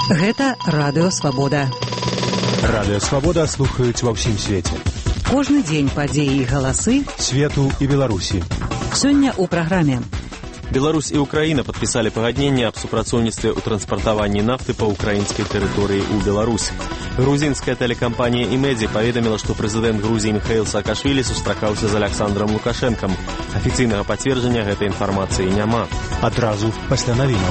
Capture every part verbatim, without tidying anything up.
Гэта Радыё Свабода. Радыё Свабода слухаюць ва ўсім свеце. Кожны дзень падзеі і галасы свету і Беларусі. Сёння ў праграме. Беларусь і Украіна падпісалі пагадненне аб супрацоўніцтве ў транспартаванні нафты па ўкраінскай тэрыторыі ў Беларусі. Грузінская тэлекампанія «Имеди» паведаміла, што прэзідэнт Грузіі Михаил Саакашвілі сустракаўся з Александром Лукашэнкам. Афіцыйнага пацверджання гэтай інфармацыі няма. Адразу пасля навінаў.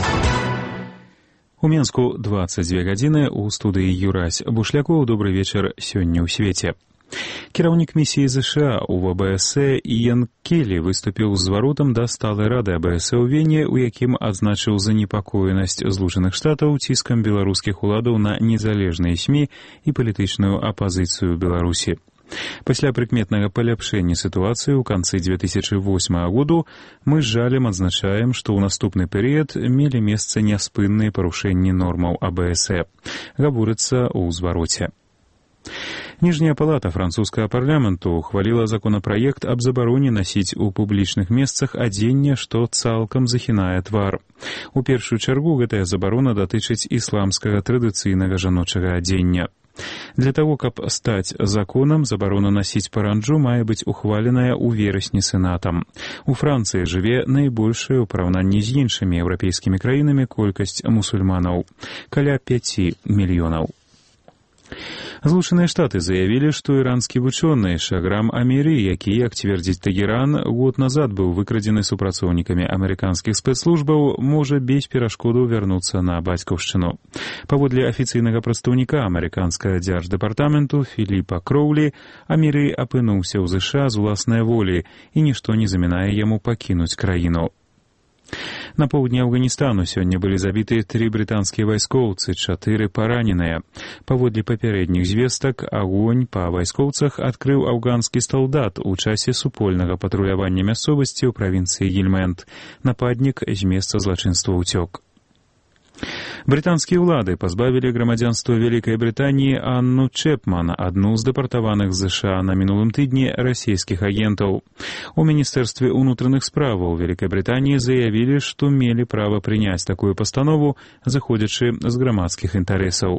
У Менску дваццаць дзве гадзіны, у студыі Юрась Бушлякоў. Добры вечар сёння ў свеце. Кіраўнік місіі ЗША ў АБС Іен Келлі выступіў з зваротам да сталай рады АБС ў Вене, у якім адзначыў занепакоенасць Злучаных Штатаў ціскам беларускіх уладаў на незалежныя СМІ і палітычную апазіцыю Беларусі. Пасля прыкметнага паляпшэння сітуацыі ў канцы дзве тысячы восьмага году мы з жалем адзначаем, што ў наступны перыяд мелі месца няспынныя парушэнні нормаў АБС. Гаворыцца ў звароце. Ніжняя палата французскага парламенту ухваліла законапраект аб забароне насіць у публічных месцах адзенне, што цалкам захінае твар. У першую чаргу гэтая забарона датычыць ісламскага традыцыйнага жаночага адзення. Для таго, каб стаць законам, забарона насіць паранджу мае быць ухваленая ў верасні сенатам. У Францыі жыве найбольшая ў параўнанні з іншымі еўрапейскімі краінамі колькасць мусульманаў – каля пяці мільёнаў. Злучаныя Штаты заявілі, што іранскі вучоны Шаграм Амірі, які, як цвердзіць Тэгеран, год назад быў выкрадзены супрацоўнікамі амерыканскіх спецслужбаў, можа без перашкодаў вярнуцца на бацькаўшчыну. Паводле афіцыйнага прадстаўніка амерыканскага дзярждэпартаменту Філіпа Кроўлі, Амірі апынуўся ў ЗША з уласнай волі, і нішто не замінае яму пакінуць краіну. На поўдні Афганістану сёння былі забіты тры брытанскія вайскоўцы, чатыры параненыя. Паводле папярэдніх звестак, агонь па вайскоўцах адкрыў афганскі салдат у часе супольнага патрулявання мясцовасці ў правінцыі Гільмэнд. Нападнік з месца злачынства ўцёк. Брытанскія ўлады пазбавілі грамадзянства Вялікай Брытаніі Анну Чэпман, адну з дэпартаваных з ЗША на мінулым тыдні расійскіх агентаў. У Міністэрстве ўнутраных справаў Вялікай Брытаніі заявілі, што мелі права прыняць такую пастанову, заходзячы з грамадскіх інтарэсаў.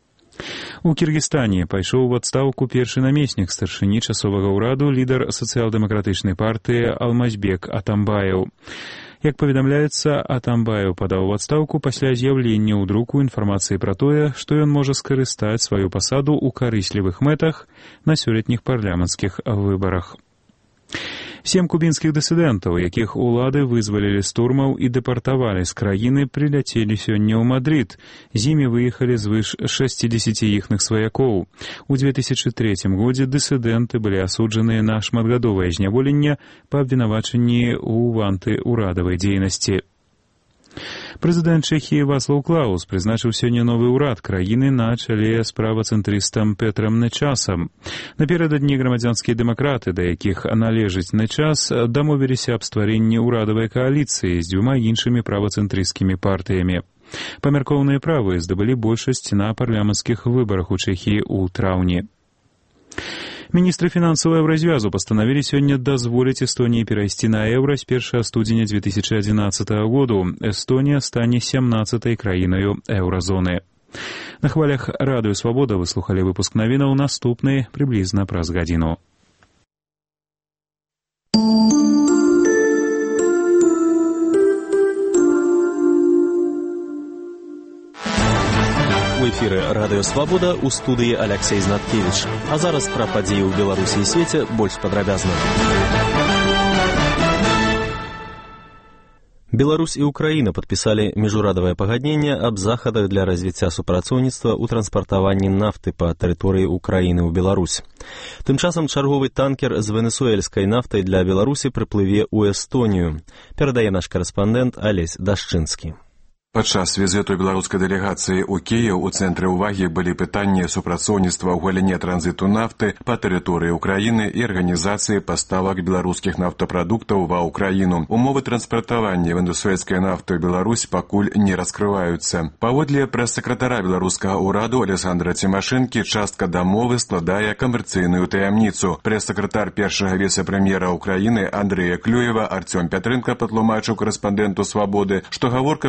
У Кіргізстане пайшоў у адстаўку першы намеснік старшыні часовага ўраду, лідар сацыял-дэмакратычнай партыі Алмазбек Атамбаев. Як паведамляецца, Атамбаев падаў у адстаўку пасля з'яўлення ў друку інфармацыі пра тое, што ён можа скарыстаць сваю пасаду ў карыслівых мэтах на сёлетніх парламенцкіх выбарах. Сем кубінскіх дысідэнтаў, якіх улады вызвалілі з турмаў і дэпартавалі з краіны, прыляцелі сёння ў Мадрид. З імі выехалі звыш шэсцідзесяці іхных сваякоў. У дзве тысячы трэцім годзе дысідэнты былі асуджаныя на шматгадовае зняволенне па абвінавачанні ў антыурадавай дзейнасці. Прэзідэнт Чэхіі Вацлаў Клаус прызначыў сёння новы ўрад краіны на чале з правацэнтрыстам Петрам Нечасам. Наперададні грамадзянскія дэмакраты, да якіх належыць Нечас, дамовіліся аб стварэнні ўрадавай кааліцыі з дзвюма іншымі правацэнтрысцкімі партыямі. Памяркоўныя правыя здабылі большасць на парламенцкіх выбарах у Чэхіі ў траўні. Міністры фінансаў еўразвязу пастанавілі сёння дазволіць Эстоніі перайсці на еўра з першага студзеня дзве тысячы адзінаццатага году. Эстонія стане сямнаццатай краінаю еўразоны. На хвалях Радыё Свабода вы слухалі выпуск навінаў, наступны прыблізна праз гадзіну. У эфіры Радыё Свабода, у студыі Алексей Знаткевіч. А зараз пра падзеі ў Беларусі і свеце больш падрабязна. Беларусь і Украіна падпісалі міжурадавае пагадненне аб захадах для развіцця супрацоўніцтва ў транспартаванні нафты па тэрыторыі Украіны ў Беларусь. Тым часам чарговы танкер з венесуэльскай нафтай для Беларусі прыплыве ў Эстонію, перадае наш карэспандэнт Алесь Дашчынскі. Падчас візіту беларускай дэлегацыі ў Кіеў у цэнтры ўвагі былі пытанні супрацоўніцтва ў галіне транзіту нафты па тэрыторыі ўкраіны і арганізацыі паставак беларускіх нафтапрадуктаў ва ўкраіну. Умовы транспартавання венесуэльскай нафты ў Беларусь пакуль не раскрываюцца. Паводле прэс-сакратара беларускага ўраду Александра Цімашэнкі, частка дамовы складае камерцыйную таямніцу. Прэс-сакратар першага віцэ-прэм'ера ўкраіны Андрэя Клюева Арцём Пятрынка патлумачыў карэспандэнту «Свабоды», што гаворка хутчэй за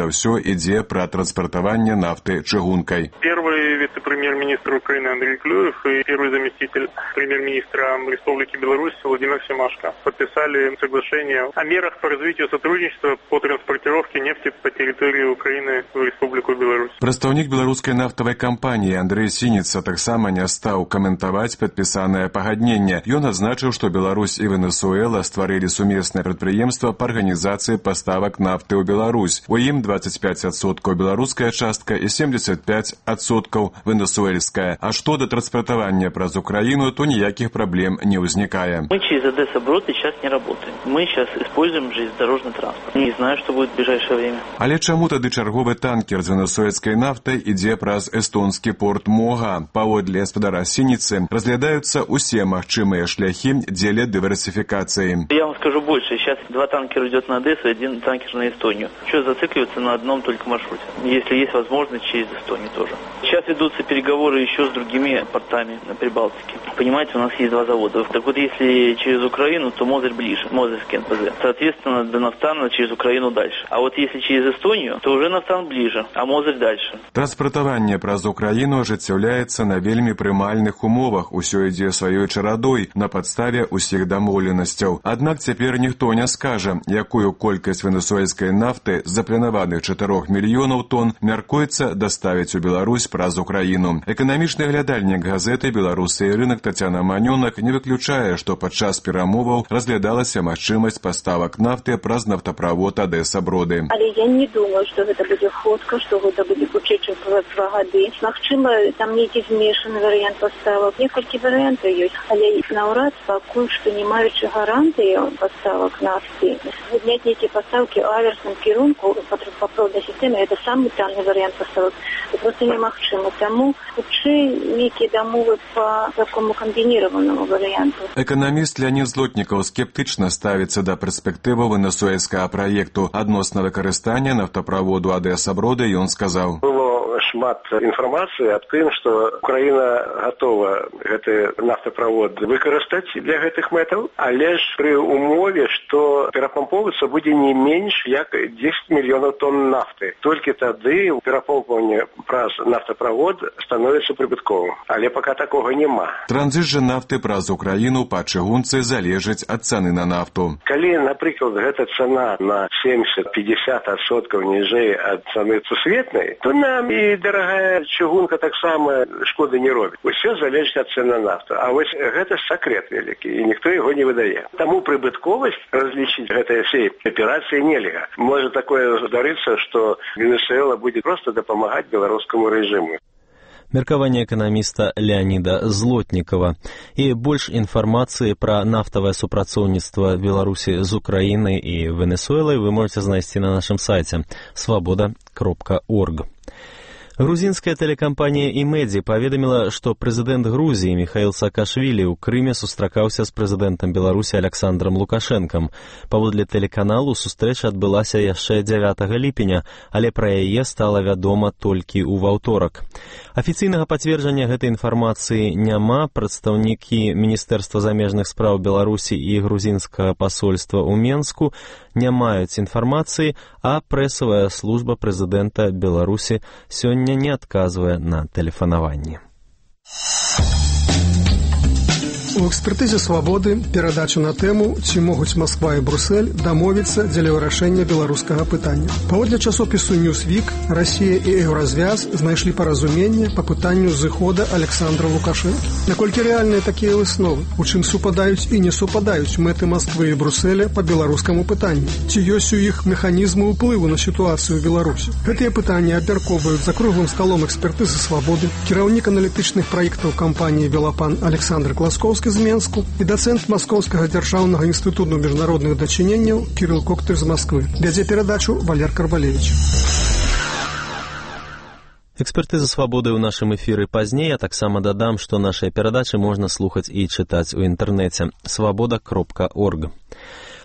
за ўсё ідзе пра транспартаванне нафты чыгункай. Первый вице-премьер-министр Украины Андрей Клюев и первый заместитель премьер-министра Республики Беларусь Владимир Семашко подписали соглашение о мерах по развитию сотрудничества по транспортировке нефти по территории Украины в Республику Беларусь. Прадстаўнік беларускай нафтавай кампаніі Андрей Сініца таксама не стаў каментаваць падпісанае пагадненне. Ён адзначыў, што Беларусь і Венесуэла стварылі сумеснае прадпрыемства па арганізацыі паставак нафты ў Беларусь. У ім двадцать пять адсоткаў беларуская частка і семьдесят пять адсоткаў венесуэльская. А што да транспартавання праз Украіну, то ніякіх праблем не ўзнікае. Мы через Одесса-Брод сейчас не работаем. Мы сейчас используем железнодорожный транспорт. Не знаю, что будет в ближайшее время. Але чаму тады чарговы танкер з венесуэльскай нафтай ідзе праз эстонскі порт Мога? Паводле гаспадара Сініцы, разглядаюцца усе магчымыя шляхі дзеля дыверсификации. Я вам скажу больше. Сейчас два танкера идет на Одессу, один танкер на Эстонию. Что зацикливаться на одном только маршруте? Если есть возможность, через Эстонию тоже. Сейчас ведутся переговоры еще с другими портами на Прибалтике. Понимаете, у нас есть два завода. Так вот, если через Украину, то Мозырь ближе, Мозырский эн пэ зэ. Соответственно, до Нафтана через Украину дальше. А вот если через Эстонию, то уже Нафтан ближе, а Мозырь дальше. Транспартаванне праз Украіну ажыццяўляецца на вельмі прымальных умовах. Усё ідзе сваёй чарадой на падставе ўсіх дамоўленасцяў. Аднак цяпер ніхто не скажа, якую колькасць венесуэльскай нафты з запланаваных чатырох мільёнаў тонн мяркуецца даставіць у Беларусь праз Украіну. Эканамічны глядальнік газеты «Беларусы і рынок» Тацяна Манёнак не выключае, што падчас перамоваў разглядалася магчымасць паставак нафты праз нафтаправод Одесса-Броды. Але я не думаю, што гэта будзе хутка, што гэта будзе хутчэй, чым праз два гады. Магчыма, там нейкі змешаны варыянт паставак. Некалькі варыянтаў ёсць, але наўрад пакуль што не маючы гарантыі паставак нафты. Зняць нейкія пастаўкі ў аверсным кірунку па транспартнай сістэме — гэта самы танны варыянт паставак. Це просто немагчыма. Таму хутчэй нейкія дамовы па такому камбінірованаму варыянту. Эканаміст Леонид Злотнікаў скептычна ставіцца да перспектываў венесуэльскага праекту. Адносна выкарыстання нафтаправоду Одесса-Броды ён сказаў: шмат інфармацыі аб тым, што Украіна гатова гэты нафтаправод выкарыстаць для гэтых мэтаў, але ж пры умове, што перапампоўвацца будзе не менш як дзесяць мільёнаў тонн нафты. Толькі тады перапомпаванне праз нафтаправод становіцца прыбытковым. Але пака такога няма. Транзіт жа нафты праз Украіну па чыгунцы залежыць ад цаны на нафту. Калі, напрыклад, гэта цана на семьдесят — пятьдесят адсоткаў ніжэй ад цаны сусветнай, то нам і дарагая чыгунка таксама шкоды не робіць. Усё залежыць ад цэны на нафту. А вось гэта сакрэт вялікі, і ніхто яго не выдае. Таму прыбытковасць разлічыць гэтыя всей аперацыі нельга. Можа такое здарыцца, што Венесуэла будзе проста дапамагаць беларускаму рэжыму. Меркаванне эканаміста Леонида Злотнікава. І больш інфармацыі пра нафтавае супрацоўніцтва Беларусі з Украінай і Венесуэлай вы можете знайсці на нашым сайце свабода кропка орг. Грузинская телекампанія «Имеди» паведаміла, што прэзідэнт Грузіі Михаил Саакашвілі ў Крыме сустракаўся з прэзідэнтам Беларусі Александром Лукашэнкам. Паводле тэлеканалу сустрэча адбылася яшчэ дзявятага ліпеня, але пра яе стала вядома толькі ў ваўторак. Афіцыйнага пацверджання гэтай інфармацыі няма. Прадстаўнікі Міністэрства замежных спраў Беларусі і грузінскага пасольства ў Менску не маюць інфармацыі, а прэсавая служба прэзідэнта Беларусі сёння не адказвае на тэлефанаванне. У экспертызе «Свабоды» перадачу на тэму «Ці могуць Масква і Брусэль дамовіцца дзеля вырашэння беларускага пытання». Паводле часопісу «Ньюсвік», Расія і Еўразвяз знайшлі паразуменне па пытанню зыхода Александра Лукашэнкі. Наколькі рэальныя такія высновы? У чым супадаюць і не супадаюць мэты Масквы і Бруселя па беларускаму пытанню? Ці ёсць у іх механізмы ўплыву на сітуацыю ў Беларусі? Гэтыя пытанні абмяркоўваюць за круглым сталом экспертызы «Свабоды» кіраўнік аналітычных праектаў кампаніі «Велапан» Александр Класкоўскі з Менску і дацэнт Маскоўскага дзяржаўнага інстытуту міжнародных дачыненняў Кірыл Коктыр з Масквы. Вядзе перадачу Валер Карбалевіч. Экспертыза «Свабоды» ў нашым эфіры пазней, а таксама дадам, што нашыя перадачы можна слухаць і чытаць у інтэрнэце свабода кропка орг.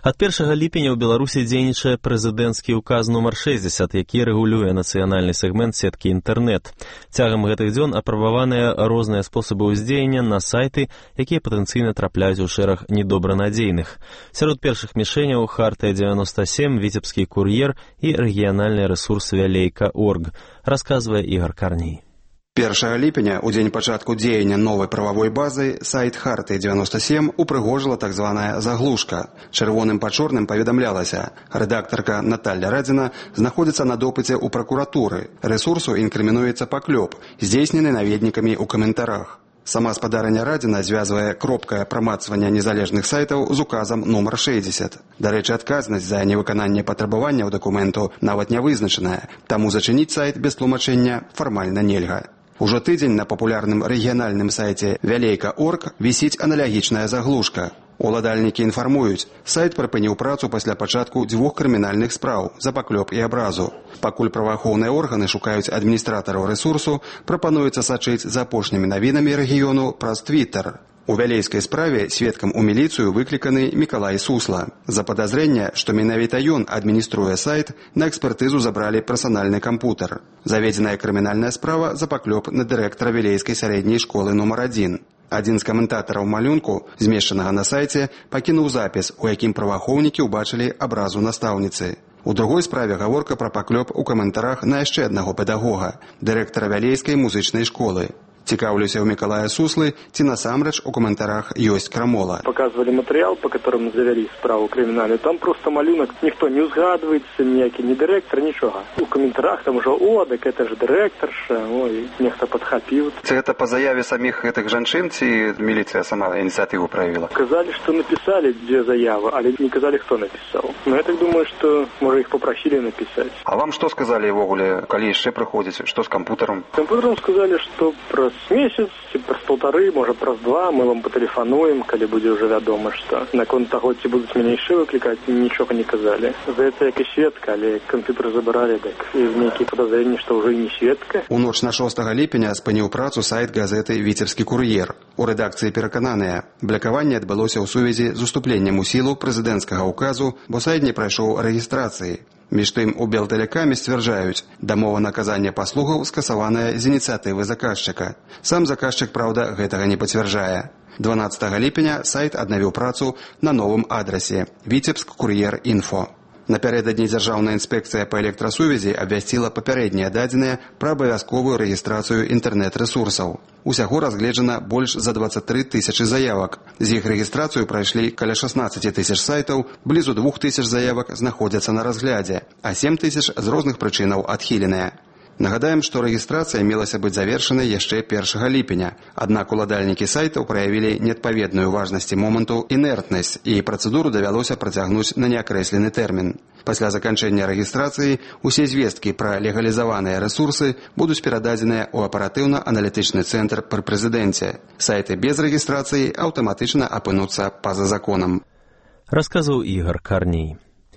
Ад першага ліпеня ў Беларусі дзейнічае прэзідэнцкі ўказ нумар шэсцьдзесят, які рэгулюе нацыянальны сегмент сеткі інтэрнэт. Цягам гэтых дзён апрабаваныя розныя спосабы ўздзеяння на сайты, якія патэнцыйна трапляюць у шэраг недобранадзейных. Сярод першых мішэняў Хартыя девяносто семь, Віцебскі кур'ер і рэгіянальны рэсурс Вялейка точка орг, расказвае Ігар Карней. першага ліпеня, у дзень пачатку дзеяння новай прававой базы, сайт Хартыя девяносто семь упрыгожыла так званая заглушка. Чырвоным па чорным паведамлялася: рэдактарка Наталья Радзіна знаходзіцца на допыце ў пракуратуры. Рэсурсу інкрымінуецца паклёп, здзейснены наведнікамі ў каментарах. Сама спадарыня Радзіна звязвае кропкае прамацванне незалежных сайтаў з указам нумар шэсцьдзесят. Дарэчы, адказнасць за невыкананне патрабаванняў дакументу нават не вызначаная, таму зачыніць сайт без тлумачэння фармальна нельга. Ужо тыдзень на папулярным рэгіянальным сайце Вялейка точка орг вісіць аналагічная заглушка. Уладальнікі інфармуюць, сайт прыпыніў працу пасля пачатку дзвюх крымінальных спраў за паклёп і абразу. Пакуль праваахоўныя органы шукаюць адміністратараў рэсурсу, прапануецца сачыць за апошнімі навінамі рэгіёну праз Твіттер. У вялейскай справе сведкам у міліцыю выкліканы Мікалай Сусла. За падазрэнне, што менавіта ён адмініструе сайт, на экспертызу забралі персанальны кампутар. Заведзеная крымінальная справа за паклёп на дырэктара вялейскай сярэдняй школы нумар адзін. Адзін з каментатараў малюнку, змешчанага на сайце, пакінуў запіс, у якім праваахоўнікі ўбачылі абразу настаўніцы. У другой справе гаворка пра паклёп у каментарах на яшчэ аднаго педагога, дырэктара вялейскай музычнай школы. Цікаўлюся ў Мікалая Суслы, ці насамрэч у каментарах ёсць крамола. Показывали материал, по которому завели справу криминальную. Там просто малюнок, никто не узгадывается, ніякий не директор, ничего. У комментариях там уже, о, так это же директорша, ой, нехто подхапил. Это по заяве самих этих жанчын, ці милиция сама инициативу проявила? Сказали, что написали две заявы, а не сказали, кто написал. Но я так думаю, что, может, их попросили написать. А вам что сказали в огуле, коли еще приходите? Что с компьютером? С компьютером сказали, что про месяц, про полторы, может, про два, мы вам потелефонуем, коли буде уже вядома, что наконт того, ці будуть мене ще викликати, нічого не казали. Здається, як і свідка, але комп'ютер забирали, так і ніякі подозрення, що вже і не свідка. У ноч на шостага ліпеня спыніў працу сайт газеты «Віцебскі кур'ер». У рэдакцыі перакананыя, блакаванне адбылося ў сувязі з уступленнем у сілу прэзідэнцкага ўказу, бо сайт не прайшоў рэгістрацыі. Між тым, у Белтэлекаме сцвярджаюць, дамова наказання паслугаў скасаваная з ініцыятывы заказчыка. Сам заказчык, праўда, гэтага не пацвярджае. дванаццатага ліпеня сайт аднавіў працу на новым адрасе «Віцебск кур'ер інфо». Напярэдадні дзяржаўная інспекцыя па электрасувязі абвясціла папярэднія дадзеныя пра абавязковую рэгістрацыю інтэрнэт-рэсурсаў. Усяго разгледжана больш за двадцать три тысячы заявак. З іх рэгістрацыю прайшлі каля шестнадцать тысяч сайтаў, блізу двух тысяч заявак знаходзяцца на разглядзе, а сем тысяч з розных прычынаў адхіленыя. Нагадаем, што рэгістрацыя мелася быць завершанай яшчэ першага ліпеня, аднак уладальнікі сайтаў праявілі неадпаведную важнасці моманту інертнасць, і працэдуру давялося працягнуць на неакрэслены тэрмін. Пасля заканчэння рэгістрацыі усе звесткі пра легалізаваныя рэсурсы будуць перададзеныя ў аператыўна-аналітычны цэнтр пры прэзідэнце. Сайты без рэгістрацыі аўтаматычна апынуцца па-за законам. Расказаў Ігар Карней.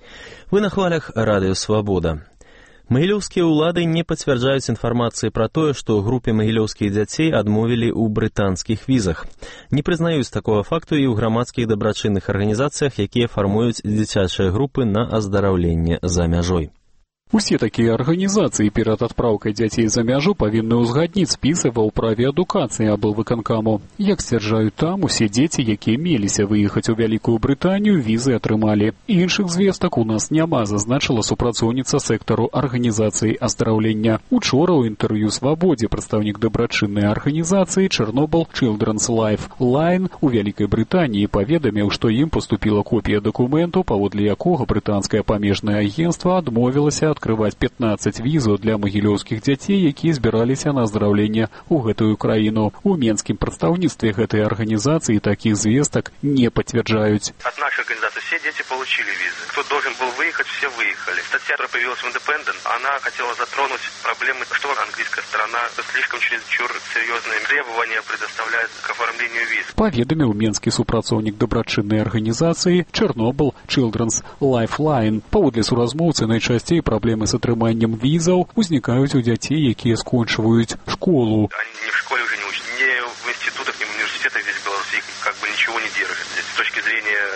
Вы на хвалях радыё «Свабода». Магілёўскія ўлады не пацвярджаюць інфармацыі пра тое, што групе магілёўскіх дзяцей адмовілі ў брытанскіх візах. Не прызнаюць такога факту і ў грамадскіх дабрачынных арганізацыях, якія фармуюць дзіцячыя групы на аздараўленне за мяжой. Усе такія арганізацыі перад адпраўкай дзяцей за мяжу павінны ўзгадніць спісы ва ўправе адукацыі аблвыканкаму. Як сцвярджаюць там, усе дзеці, якія меліся выехаць у Вялікую Брытанію, візы атрымалі. Іншых звестак у нас няма, зазначыла супрацоўніца сектару арганізацыі аздараўлення. Учора ў інтэрв'ю «Свабодзе» прадстаўнік дабрачыннай арганізацыі «Chernobyl Children's Lifeline» у Вялікай Брытаніі паведаміў, што ім паступіла копія дакументу, паводле якога брытанскае памежнае агенцтва адмовілася открываць пятнадцать візаў для магілёўскіх дзяцей, якія збіраліся на аздараўленне ў гэтую краіну. У менскім прадстаўніцтве гэтай арганізацыі такіх звестак не пацвярджаюць. От нашей организации все дети получили визы. Кто должен был выехать, все выехали. Статья, которая появилась в Independent, она хотела затронуть проблемы, что английская сторона слишком чересчур серьезные требования предоставляет к оформлению виз. Паведаміў менскі супрацоўнік дабрачыннай арганізацыі «Chernobyl Children's Lifeline». Паводле суразмоўцы найчасцей праблемы Проблемы с атрыманнем візаў узнікаюць у дзяцей, якія скончваюць школу. Они ни в школе уже не учат, ни в институтах, ни в университетах здесь в Беларуси их как бы ничего не держит. Здесь, с точки зрения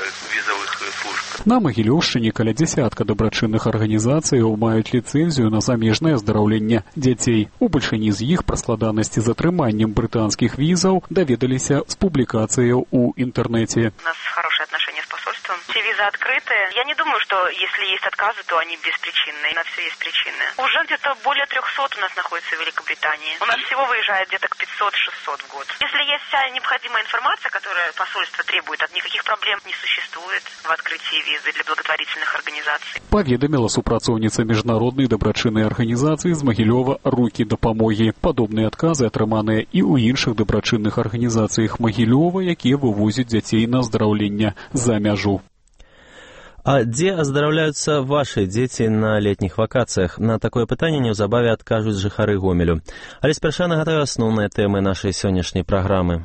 визовых служб. На Магілёўшчыне каля дзясятка дабрачынных арганізацыяў маюць ліцэнзію на замежнае аздараўленне дзяцей. У бальшыні з іх пра складанасці з атрыманнем брытанскіх візаў даведаліся з публікацыяў у интернете. У нас хорошие отношения с посольством. Все визы открыты. Я не думаю, что если есть отказы, то они беспричинные. На все есть причины. Уже где-то более трехсот у нас находится в Великобритании. У нас всего выезжает где-то к пятьсот-шестьсот в год. Если есть вся необходимая информация, которую посольство требует, от никаких проблем не существует в открытии визы для благотворительных организаций. Паведаміла супрацоўніца міжнароднай дабрачыннай арганізацыі з Магілёва «Рукі дапамогі». Падобныя адказы атрыманыя і ў іншых дабрачынных арганізацыях Магілёва, якія вывозяць дзяцей на аздараўленне за мяжу. А дзе аздараўляюцца вашы дзеці на летніх вакацыях? На такое пытанне неўзабаве адкажуць жыхары Гомелю. Але спярша нагадаю асноўныя тэмы нашай сённяшняй праграмы.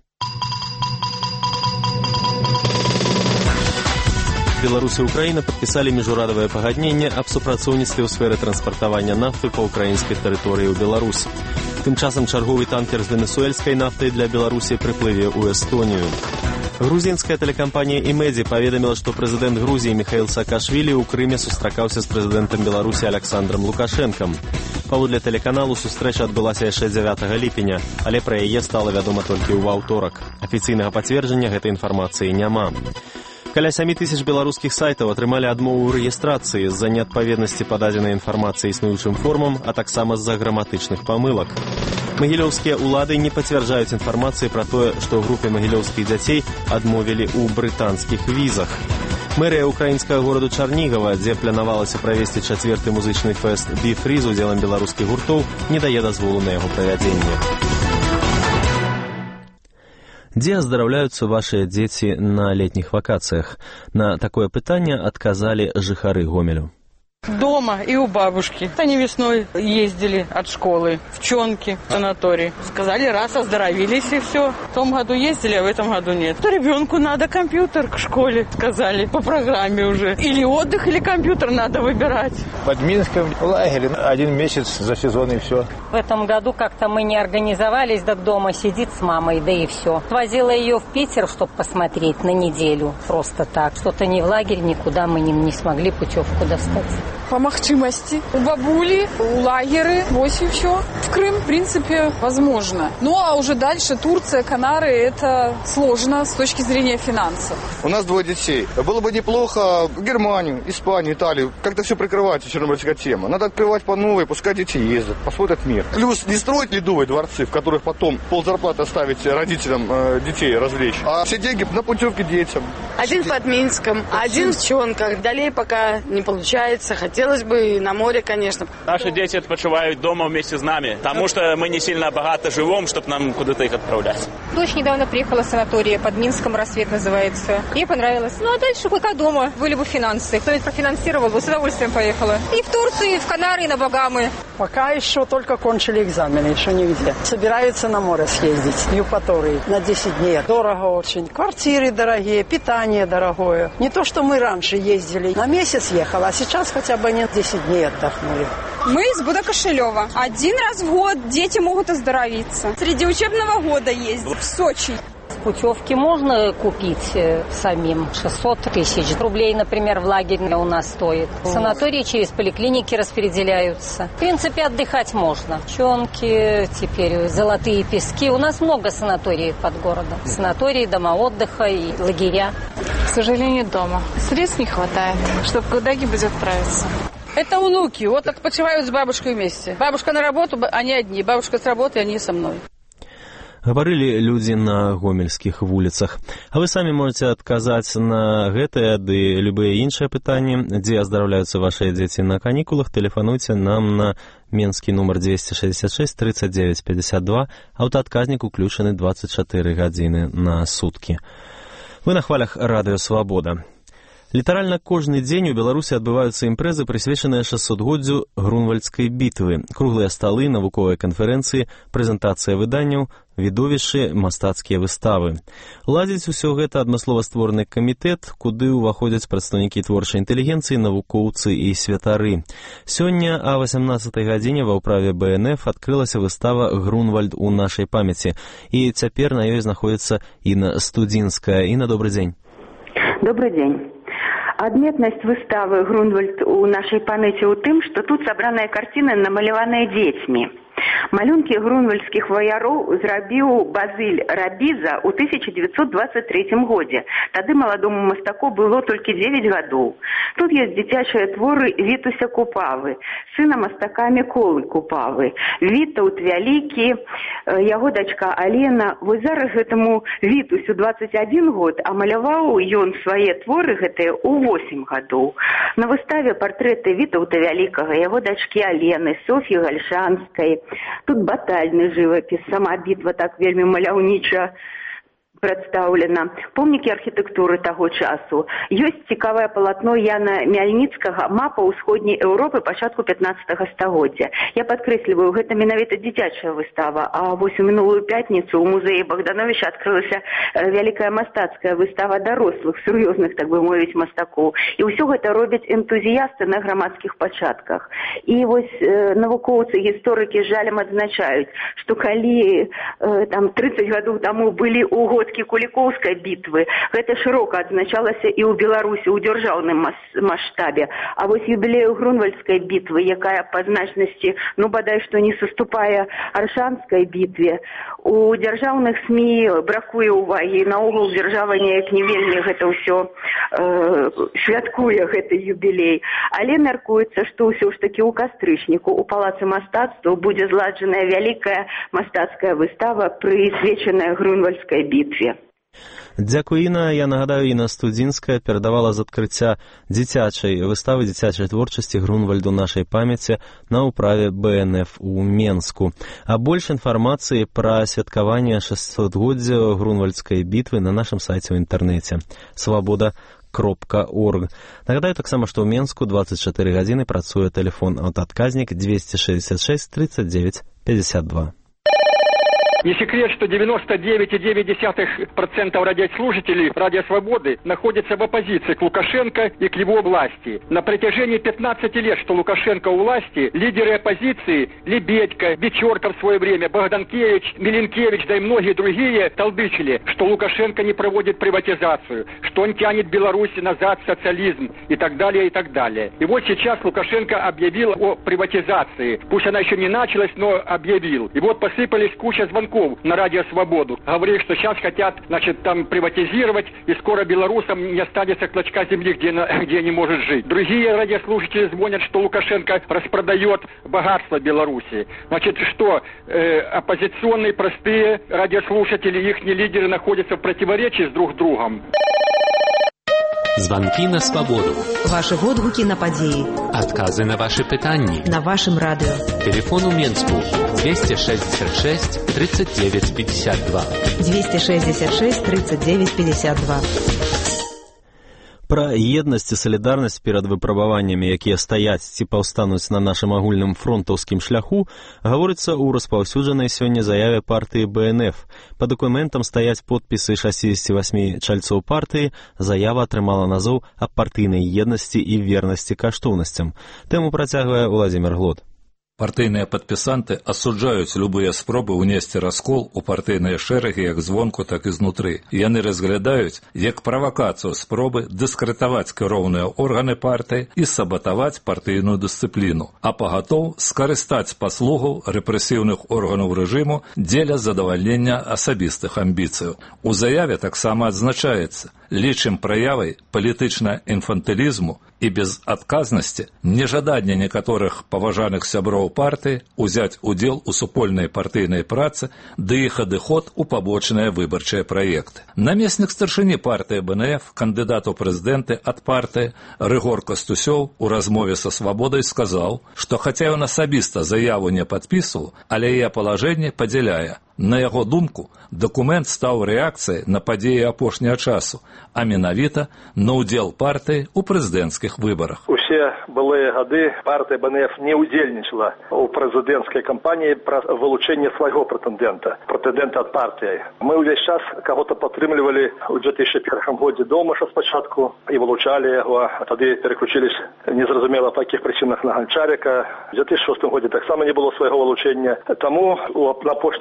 Беларусь і Украіна падпісалі міжурадавае пагадненне аб супрацоўніцтве ў сферы транспартавання нафты па ўкраінскай тэрыторыі ў Беларусь. Тым часам чарговы танкер з венесуэльскай нафтай для Беларусі прыплыве ў Эстонію. Грузінская тэлекампанія «Имеди» паведаміла, што прэзідэнт Грузіі Михаил Саакашвілі ў Крыме сустракаўся з прэзідэнтам Беларусі Александром Лукашэнкам. Паводле тэлеканалу сустрэча адбылася яшчэ дзявятага ліпеня, але пра яе стала вядома толькі ў аўторак. Афіцыйнага пацверджання гэтай інфармацыі няма. Каля сямі тысяч беларускіх сайтаў атрымалі адмову ў рэгістрацыі з-за неадпаведнасці пададзенай інфармацыі існуючым формам, а таксама з-за граматычных памылак. Магілёўскія ўлады не пацвярджаюць інфармацыі пра тое, што ў групе магілёўскіх дзяцей адмовілі ў брытанскіх візах. Мэрыя украінскага гораду Чарнігава, дзе планавалася правесці чацвёрты музычны фэст «Бі-фрі» з удзелам беларускіх гуртоў, не дае дазволу на яго правядзенне. Дзе аздараўляюцца вашыя дзеці на летніх вакацыях? На такое пытанне адказалі жыхары Гомелю. Дома и у бабушки. Они весной ездили от школы в Чонки, в санаторий. Сказали, раз оздоровились и все. В том году ездили, а в этом году нет. То ребенку надо компьютер к школе, сказали, по программе уже. Или отдых, или компьютер надо выбирать. Под Минском в лагере один месяц за сезон и все. В этом году как-то мы не организовались, да дома сидит с мамой, да и все. Возила ее в Питер, чтобы посмотреть на неделю. Просто так. Что-то ни в лагерь, никуда мы не, не смогли путевку достать. По махчимости. У бабули, у лагеры, вось и все. В Крым, в принципе, возможно. Ну, а уже дальше Турция, Канары, это сложно с точки зрения финансов. У нас двое детей. Было бы неплохо Германию, Испанию, Италию. Как-то все прикрывается, чернобыльская тема. Надо открывать по новой, пускай дети ездят, посмотрят мир. Плюс не строить ледовые дворцы, в которых потом ползарплаты оставить родителям э, детей развлечь. А все деньги на путевки детям. Один под Минском, один в Чонках. Далее пока не получается, хотелось бы на море, конечно. Наши дети отпочивают дома вместе с нами, потому что мы не сильно богато живем, чтобы нам куда-то их отправлять. Дочь недавно приехала в санаторий, под Минском «Рассвет» называется. Ей понравилось. Ну а дальше пока дома. Были бы финансы. Кто-нибудь профинансировал бы, с удовольствием поехала. И в Турцию, и в Канары, и на Багамы. Пока еще только кончили экзамены, еще нигде. Собираются на море съездить, в Евпатории, на десять дней. Дорого очень. Квартиры дорогие, питание дорогое. Не то, что мы раньше ездили. На месяц ехала, а сейчас хотя бы не десять дней отдохнули. Мы из Будокошелева. Один раз в год дети могут оздоровиться. Среди учебного года ездить в Сочи. Путевки можно купить самим. шестьсот тысяч рублей, например, в лагерь у нас стоит. Санатории через поликлиники распределяются. В принципе, отдыхать можно. Чонки, теперь Золотые пески. У нас много санаториев под городом. Санатории, дома отдыха и лагеря. К сожалению, дома. Средств не хватает, чтобы куда-нибудь отправиться. Это внуки. Вот отпочивают с бабушкой вместе. Бабушка на работу, они одни. Бабушка с работы, они со мной. Гаварылі людзі на гомельскіх вуліцах. А вы самі можаце адказаць на гэтае ды любыя іншыя пытанні, дзе аздараўляюцца вашыя дзеці на канікулах. Тэлефануйце нам на менскі нумар двести шестьдесят шесть тридцать девять пятьдесят два. Аўтаадказнік уключаны двадцать четыре гадзіны на суткі. Вы на хвалях радыё «Свабода». Літаральна кожны дзень у Беларусі адбываюцца імпрэзы, прысвечаныя шэсцігоддзю Грунвальдскай бітвы. Круглыя сталы, навуковыя канферэнцыі, прэзентацыя выданняў, відовішчы, мастацкія выставы. Ладзіць усё гэта адмыслова створаны камітэт, куды ўваходзяць прадстаўнікі творчай інтэлігенцыі, навукоўцы і святары. Сёння а васямнаццатай гадзіне ва ўправе бэ эн эф адкрылася выстава «Грунвальд у нашай памяці». І цяпер на ёй знаходзіцца Інна Студзінская. Інна, добры дзень. Добрый день. Адметнасць выставы «Грунвальд» у нашай памяці ў тым, што тут сабраныя карціны, намаляваныя дзецьмі. Малюнкі грунвальдскіх ваяроў зрабіў Базыль Рабіза ў тысяча дзевяцьсот дваццаць трэцім годзе. Тады маладому мастаку было толькі дзевяць гадоў. Тут ёсць дзіцячыя творы Вітуся Купавы, сына мастака Міколы Купавы, Вітаўт Вялікі, яго дачка Алена. Вось зараз гэтаму Вітусю дваццаць адзін год, а маляваў ён свае творы гэтыя ў восем гадоў. На выставе партрэты Вітаўта Вялікага, яго дачкі Алены, Соф'і Гальшанскай. Тут батальны жывапіс, сама бітва так вельмі маляўніча прадстаўлена. Помнікі архітэктуры таго часу. Ёсць цікавае палатно Яна Мяльніцкага «Мапа ўсходняй Еўропы пачатку пятнаццатага стагоддзя». Я падкрэсліваю, гэта менавіта дзіцячая выстава, а вось у мінулую пятніцу ў музеі Богдановича адкрылася вялікая мастацкая выстава дарослых, сур'ёзных, так бы мовіць, мастакоў. І ўсё гэта робяць энтузіясты на грамадскіх пачатках. І вось э, навукоўцы, гісторыкі з жалем адзначаюць, што калі э, там трыццаць гадоў таму былі ў год Кулікоўскай бітвы. Гэта шырока адзначалася і ў Беларусі ў дзяржаўным маштабе. А вось юбілею Грунвальдскай бітвы, якая па значнасці, ну бадай што не саступае Аршанскай бітве, у дзяржаўных СМІ бракуе ўвагі. Наогул дзяржава неяк не вельмі гэта ўсё э, святкуе гэты юбілей. Але мяркуецца, што ўсё ж такі ў кастрычніку у палацы мастацтва будзе зладжаная вялікая мастацкая выстава, прысвечаная Грунвальдскай бітве. Дзякуй, Інна. Я нагадаю, Інна Студзінская перадавала з адкрыцця дзіцячай выставы дзіцячай творчасці Грунвальду нашай памяці на ўправе бэ эн эф у Менску. А больш інфармацыі пра святкаванне шэсцігоддзя Грунвальдскай бітвы на нашым сайце ў інтэрнэце свабода кропка орг. Нагадаю таксама, што ў Менску дваццаць чатыры гадзіны працуе тэлефон аўтаадказнік двести шестьдесят шесть тридцать девять пятьдесят два. Не секрет, что девяносто девять целых девять десятых процента радиослушателей «Радио Свободы» находятся в оппозиции к Лукашенко и к его власти. На протяжении пятнадцати лет, что Лукашенко у власти, лидеры оппозиции Лебедько, Вечерка в свое время, Богданкевич, Миленкевич, да и многие другие толдычили, что Лукашенко не проводит приватизацию, что он тянет Беларусь назад в социализм и так далее, и так далее. И вот сейчас Лукашенко объявил о приватизации. Пусть она еще не началась, но объявил. И вот посыпались куча звонков на Радио Свободу. Говорили, что сейчас хотят, значит, там приватизировать, и скоро белорусам не останется клочка земли, где, где они могут жить. Другие радиослушатели звонят, что Лукашенко распродает богатство Беларуси. Значит, что э, оппозиционные простые радиослушатели, их лидеры находятся в противоречии с друг другом. Звонки на свободу. Ваши водгуки на подеи. Отказы на ваши питания. На вашем радио. Телефон у Менску двести шестьдесят шесть тридцать девять пятьдесят два. двести шестьдесят шесть тридцать девять пятьдесят два. Пра еднасць і салідарнасць перад выпрабаваннямі, якія стаяць ці паўстануць на нашым агульным фронтаўскім шляху, гаворыцца ў распаўсюджанай сёння заяве партыі бэ эн эф. Па дакументам стаяць подпісы шэсцьдзесят восемь чальцоў партыі. Заява атрымала назоў аб партыйнай еднасці і вернасці каштоўнасцям. Тэму працягвае Владзімір Глод. Партыйныя падпісанты асуджаюць любыя спробы ўнесці раскол у партыйныя шэрагі як звонку, так і знутры. Яны разглядаюць як правакацыю спробы дыскрэдытаваць кіроўныя органы партыі і сабатаваць партыйную дысцыпліну, а пагатоў скарыстаць паслугу рэпрэсіўных органаў рэжыму дзеля задавальнення асабістых амбіцыяў. У заяве таксама адзначаецца, лічым праявай палітычна інфантылізму і безадказнасці нежаданне некаторых паважаных сяброў партыі узяць удзел у супольнай партыйнай працы ды іх адыход у пабочныя выбарчыя праекты. Намеснік старшыні партыі бэ эн эф, кандыдат у прэзідэнты ад партыі Рыгор Кастусёў у размове са Свабодай сказаў, што хаця ён асабіста заяву не падпісваў, але яе палажэнне падзяляе. На яго думку, дакумент стаў рэакцыяй на падзеі апошняга часу, а менавіта на ўдзел партыі ў прэзідэнцкіх выбарах. Усе былыя гады партыя бэ эн эф не ўдзельнічала ў прэзідэнцкай кампаніі пра вылучэнне свайго прэтэндэнта, прэтэндэнта ад партыі. Мы ўвесь час каго-то падтрымлівалі ў две тысячи першым годзе Домаша спачатку і вылучалі яго, а тады пераключыліся незразумела па якіх прычынах на Ганчарика. У две тысячи шостым годзе таксама не было свайго вылучэння. Таму на апошнім з'ездзе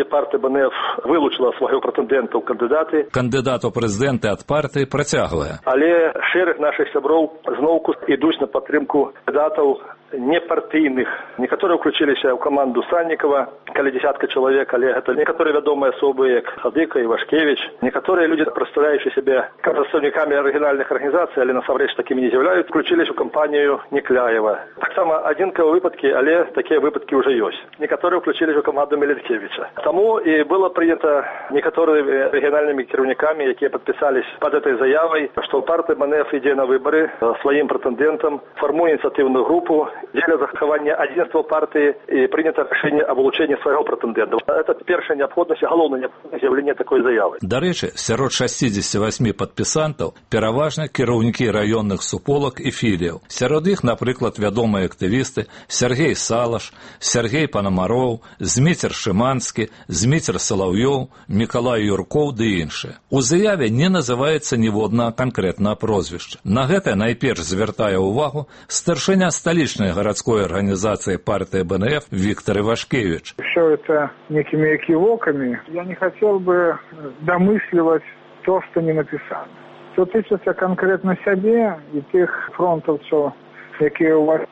партия БНФ вылучила своего претендента у кандидаты. Кандидат у президенти від партії протягує. Але шерих наших сябров знову ідуть на підтримку кандидатів непартийных. Некоторые включились в команду Сальникова, коли десятка человек, але это некоторые ведомые особы, как Хадыка, Ивашкевич. Некоторые люди, представляющие себя представниками оригинальных организаций, але насамрэч такими не являются, включились в компанию Некляева. Так само одинковые выпадки, але такие выпадки уже есть. Некоторые включились в команду Мелиткевича. Тому и было принято некоторыми региональными керівниками, які подписались под этой заявой, что партия БНФ идет на выборы своим претендентом, формует инициативную группу, для заховання единства партії і прийнято рішення об вилученні свого претендента. Це перша необхідність, головна необхідність з'явлення такої заяви. До речі, серед шістдесят вісім підписантів переважно керівники районних суполок і філіїв. Серед їх, наприклад, відомі активісти Сергій Салаш, Сергій Пономаров, Змітер Шиманський, Змітер Соловйов, Миколай Юрков та інші. У заяві не називається ні одне конкретне прозвище. На це найперш звертає увагу старшина столичної городской организации партии БНФ Виктор Ивашкевич. Все это некими экивоками. Я не хотел бы домысливать то, что не написано. Что тычется конкретно себе и тех фронтовцев, которые у вас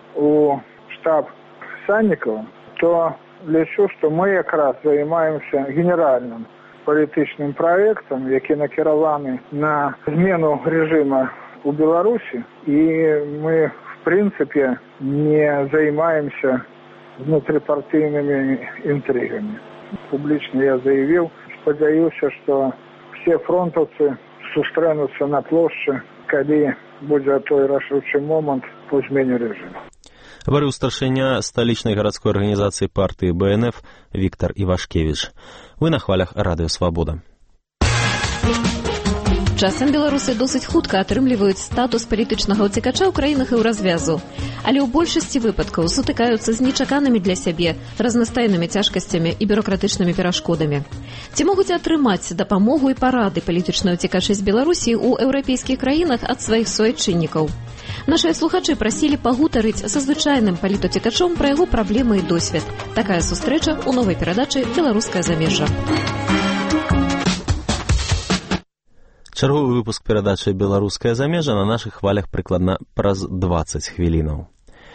у штаб Санникова, то лечу, что мы как раз занимаемся генеральным політичним проектом, який накерований на зміну режиму у Беларуси, и мы в принципе не занимаемся внутрипартийными интригами. Публично я заявил, сподіваюся, что все фронтовцы сустрэнутся на площади, когда будет той рашучий момент по змене режима. Говорил старшиня столичной городской организации партии БНФ Виктор Ивашкевич. Вы на хвалях Радио Свобода. Часам беларусы досыць хутка атрымліваюць статус палітычнага ўцекача ў краінах еўразвязу, але ў большасці выпадкаў сутыкаюцца з нечаканымі для сябе разнастайнымі цяжкасцямі і бюрократычнымі перашкодамі. Ці могуць атрымаць дапамогу і парады палітычныя ўцекачы з Беларусі ў еўрапейскіх краінах ад сваіх суайчыннікаў? Нашыя слухачы прасілі пагутарыць са звычайным палітуцекачом пра яго праблемы і досвед. Такая сустрэча ў новай перадачы «Беларускае замежжа». Чарговы выпуск перадачы «Беларускае замежжа» на нашых хвалях прыкладна праз дваццаць хвілінаў.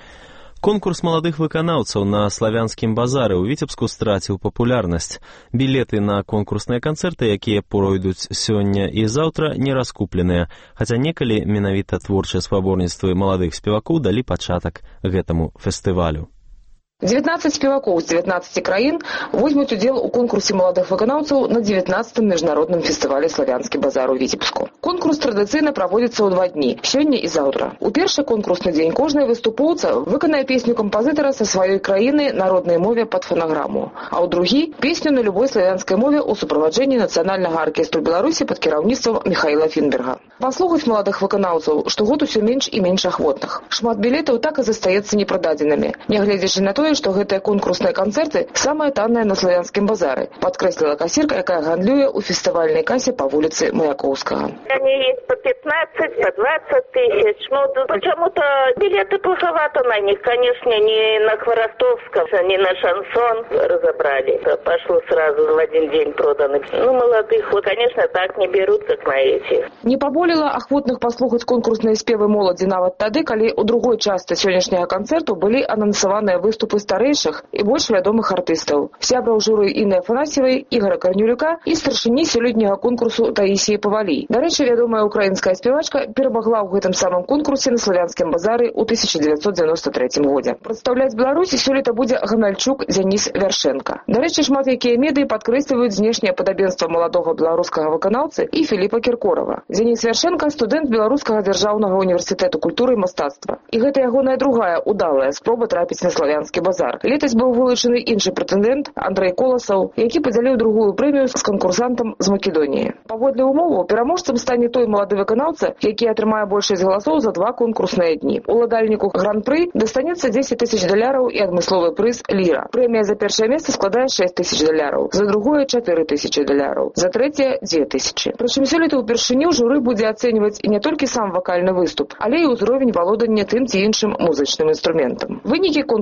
Конкурс маладых выканаўцаў на славянскім базары ў Віцебску страціў папулярнасць. Білеты на конкурсныя канцэрты, якія пройдуць сёння і заўтра, не раскупленыя, хаця некалі менавіта творчыя спаборніцтвы маладых спевакоў далі пачатак гэтаму фестывалю. девятнадцать спевакоў з девятнадцати краін возьмуць удзел у конкурсе маладых выканаўцаў на девятнадцатым міжнародным фестывале «Славянскі базар» у Віцебску. Конкурс традыцыйна праводзіцца ў два дні, сёння і заўтра. У першы конкурсны дзень кожная выступоўца выканае песню кампазітара са сваёй краіны народнай мове пад фонаграму, а ў другі песню на любой славянскай мове ў суправаджэнні нацыянальнага аркестру Беларусі пад кіраўніцтвам Михаіла Фінберга. Паслухаць маладых выканаўцаў штогод усё менш і менш ахвотных. Шмат білетаў так і застаецца непрададзенымі, нягледзячы на тое, што гэтыя конкурсныя канцэрты самыя танныя на славянскім базары, падкрэсліла касірка, якая гандлюе ў фестывальнай касе па вуліцы Маяковскага. Они есть по пятнадцать, по двадцать тысяч. Ну, почему-то билеты плоховато на них. Конечно, не на Хворостовском, не на шансон разобрали. Пошло сразу в один день проданы. Ну, молодых, вот, конечно, так не берут, как на этих. Не паболела ахвотных паслухаць конкурсныя спевы моладзі нават тады, калі ў другой частцы сённяшняга канцэрту былі анансаваныя выступы старэйшых і больш вядомых артыстаў. Сябраў журы Інны Афанасьевай, Ігора Карнюлюка і старшыні сёлетняга конкурсу Таісіі Павалій. Дарэчы, вядомая украінская спевачка перамагла ў гэтым самым конкурсе на славянскім базары ў тысяча дзевяцьсот дзевяносто трэцім годзе. Прадстаўляць Беларусі сёлета будзе Гамальчук Дзяніс Вяршэнка. Дарэчы, шмат якія медыі падкрэсліваюць знешняе падабенства маладога беларускага выканаўцы і Філіпа Кіркорава. Дзяніс Вяршэнка студэнт Беларускага дзяржаўнага універсітэту культуры і мастацтва. І гэта яго другая удалая спроба трапіць на славянскі базар. Летась быў вылучаны іншы прэтэндэнт Андрэй Коласаў, які падзяліў другую прэмію з канкурсантам з Македоніі. Паводле умоваў, пераможцам стане той малады выканаўца, які атрымае большасць галасоў за два конкурсныя дні. Уладальніку гран-пры дастанецца дзесяць тысяч даляраў і адмысловы прыз «Ліра». Прэмія за першае месца складае шэсць тысяч даляраў, за другое чатыры тысячы даляраў, за трэцяе дзве тысячы. Прычым сёлета ўпершыню журы будзе ацэньваць не толькі сам вакальны выступ, але і ўзровень валодання тым ці іншым музычным інструментам. Вынікі конкурсу стануць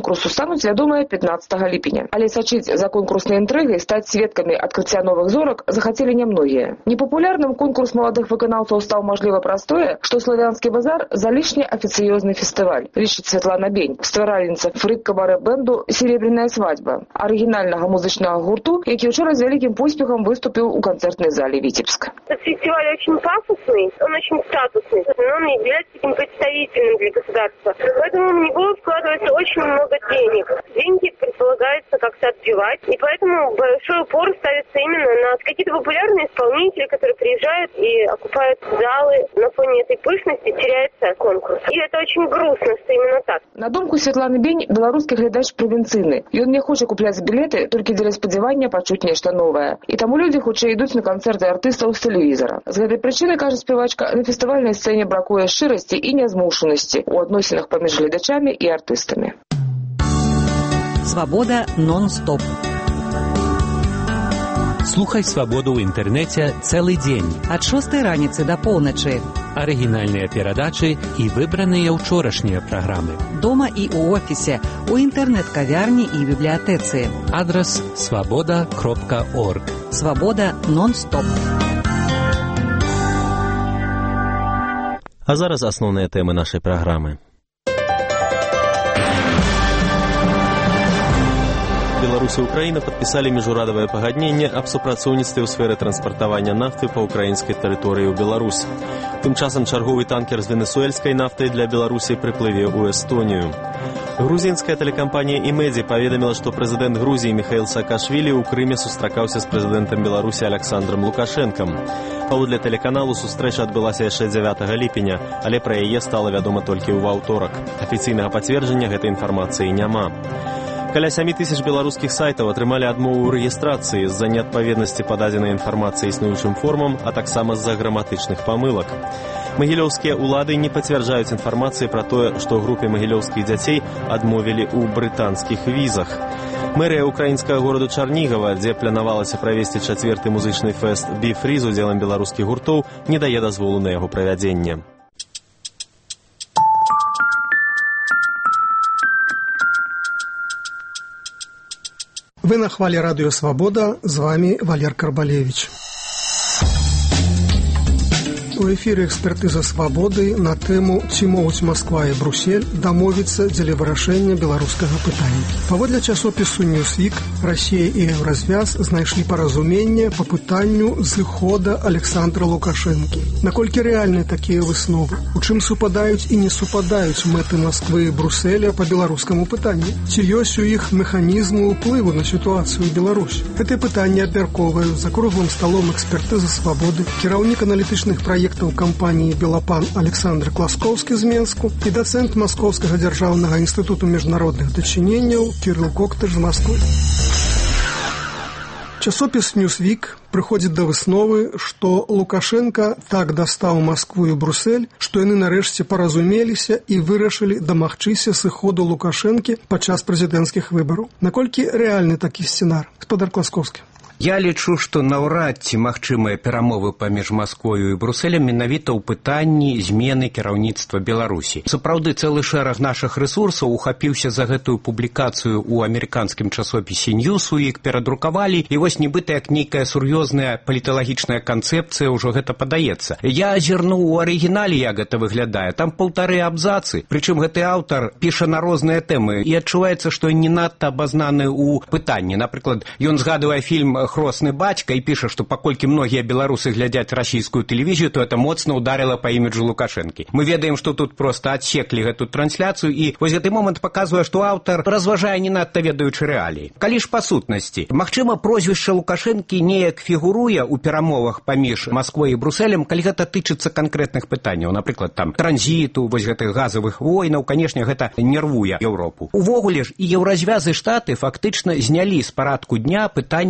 стануць вядомыя пятнаццатага ліпеня. Але сачыць за конкурснай інтрыгай, стаць сведкамі адкрыцця новых зорак захацелі нямногія. Непапулярным конкурс маладых выканаўцаў стаў, мажліва, праз тое, што славянскі базар залішне афіцыёзны фестываль, лічыць Святлана Бень, стваральніца фрык-кабарэ-бэнду «Серебряная свадьба», арыгінальнага музычнага гурту, які ўчора з вялікім поспехам выступіў у канцэртнай зале Витебска. Этот фестиваль очень пафосный, он очень статусный, но он не является таким представительным для государства. Поэтому в него вкладывается очень много денег. Деньги предполагается как-то отбивать, и поэтому большой упор ставится именно на какие-то популярные исполнители, которые приезжают и окупают залы. На фоне этой пышности теряется конкурс. И это очень грустно, что именно так. На думку Святланы Бень, беларускі глядач правінцыйны. Ён не хоча купляць білеты толькі дзеля спадзявання пачуць нешта новае. І таму людзі хутчэй ідуць на канцэрты артыстаў з тэлевізара. З гэтай прычыны, кажа спявачка, на фестывальнай сцэне бракуе шчырасці і нязмушанасці ў адносінах паміж гледачамі і артыстамі. Свабода нон-стоп. Слухай «Свабоду» ў інтэрнэце цэлы дзень. Ад шостай раніцы да поўначы. Арыгінальныя перадачы і выбраныя ўчорашнія праграмы. Дома і ў офісе, у інтэрнэт-кавярні і бібліятэцы. Адрас свабода кропка орг. Свабода нон-стоп. А зараз асноўныя тэмы нашай праграмы. Беларусь и Украина подписали межурадовое погоднение об супрацоўніцтве ў сферы транспартавання нафты по украинской территории ў Беларусь. Тым часам чарговый танкер з венесуэльскай нафтай для Беларусі прыплыве ў Эстонію. Грузинская телекомпания «Имеди» паведамила, што прэзідэнт Грузіі Михаил Саакашвили ў Крыме сустракаўся з прэзідэнтам Беларусі Александром Лукашенком. Паводле тэлеканалу сустрэча адбылася яшчэ дзявятага ліпеня, але пра яе стала вядома толькі ў аўторак. Афіцыйнага пацверджання гэтай інфармацыі няма. Каля сямі тысяч беларускіх сайтаў атрымалі адмову ў рэгістрацыі з-за неадпаведнасці пададзенай інфармацыі існуючым формам, а таксама з-за граматычных памылак. Магілёўскія ўлады не пацвярджаюць інфармацыі пра тое, што групе магілёўскіх дзяцей адмовілі ў брытанскіх візах. Мэрыя украінскага гораду Чарнігава, дзе планавалася правесці чацвёрты музычны фэст «Бі-фрі» з удзелам беларускіх гуртоў, не дае дазволу на яго правядзенне. Вы на хвале радио «Свобода», с вами Валер Карбалевич. У эфіры экспертыза «Свободы» на тэму «Ці могуць Москва і Брусель дамовіцца дзеля вырашэння беларускага пытання». Паводле часопісу «Ньюсвік», Расія і Еўразвяз знайшлі паразуменне па пытанню зыхода Александра Лукашэнкі. Наколькі рэальны такія высновы? У чым супадаюць і не супадаюць мэты Москвы і Бруселя па беларускаму пытанню? Ці ёсць у іх механізмы ўплыву на сітуацыю ў Беларусі? Гэтае пытанне абмяркоўваюць за круглым сталом экспертызы «Свободы» кіраўнік аналітычных праектаў кампаніі «Белапан» Александр Класкоўскі з Менску і дацэнт Маскоўскага дзяржаўнага інстытуту міжнародных дачыненняў Кірыл Коктыш з Москвы. Часопіс «Ньюсвік» прыходзіць да высновы, што Лукашенка так дастаў Маскву і Брусель, што яны нарэшце паразумеліся і вырашылі дамагчыся сыходу Лукашэнкі падчас прэзідэнцкіх выбараў. Наколькі рэальны такі сцэнар? Гаспадар Класкоўскі. Я лічу, што наўрад ці магчымыя перамовы паміж Масквою і Брусэлем менавіта ў пытанні змены кіраўніцтва Беларусі. Сапраўды, цэлы шэраг нашых рэсурсаў ухапіўся за гэтую публікацыю ў амерыканскім часопісе «Ньюсвік», перадрукавалі, і вось нібыта як нейкая сур'ёзная паліталагічная канцэпцыя ўжо гэта падаецца. Я азірнуў у арыгінале, як гэта выглядае. Там паўтары абзацы, прычым гэты аўтар піша на розныя тэмы, і адчуваецца, што ён не надта абазнаны ў пытанні. Напрыклад, ён згадывае фільм «Хросны бацька» і піша, што паколькі многія беларусы глядзяць расійскую тэлевізію, то это моцна ударыла па іміджу Лукашэнкі. Мы ведаем, што тут проста адсеклі гэту трансляцыю, і вось гэты момант паказвае, што аўтар разважае не надта ведаючы рэаліі. Калі ж па сутнасці, магчыма, прозвішча Лукашэнкі неяк фігуруе ў перамовах паміж Масквой і Брусэлем, калі гэта тычыцца канкрэтных пытанняў, напрыклад, там транзіту, вось гэтых газавых войнаў, канешне, гэта нервуе Еўропу. Увогуле ж і Еўразвяз і Штаты фактычна знялі з парадку дня пытання пра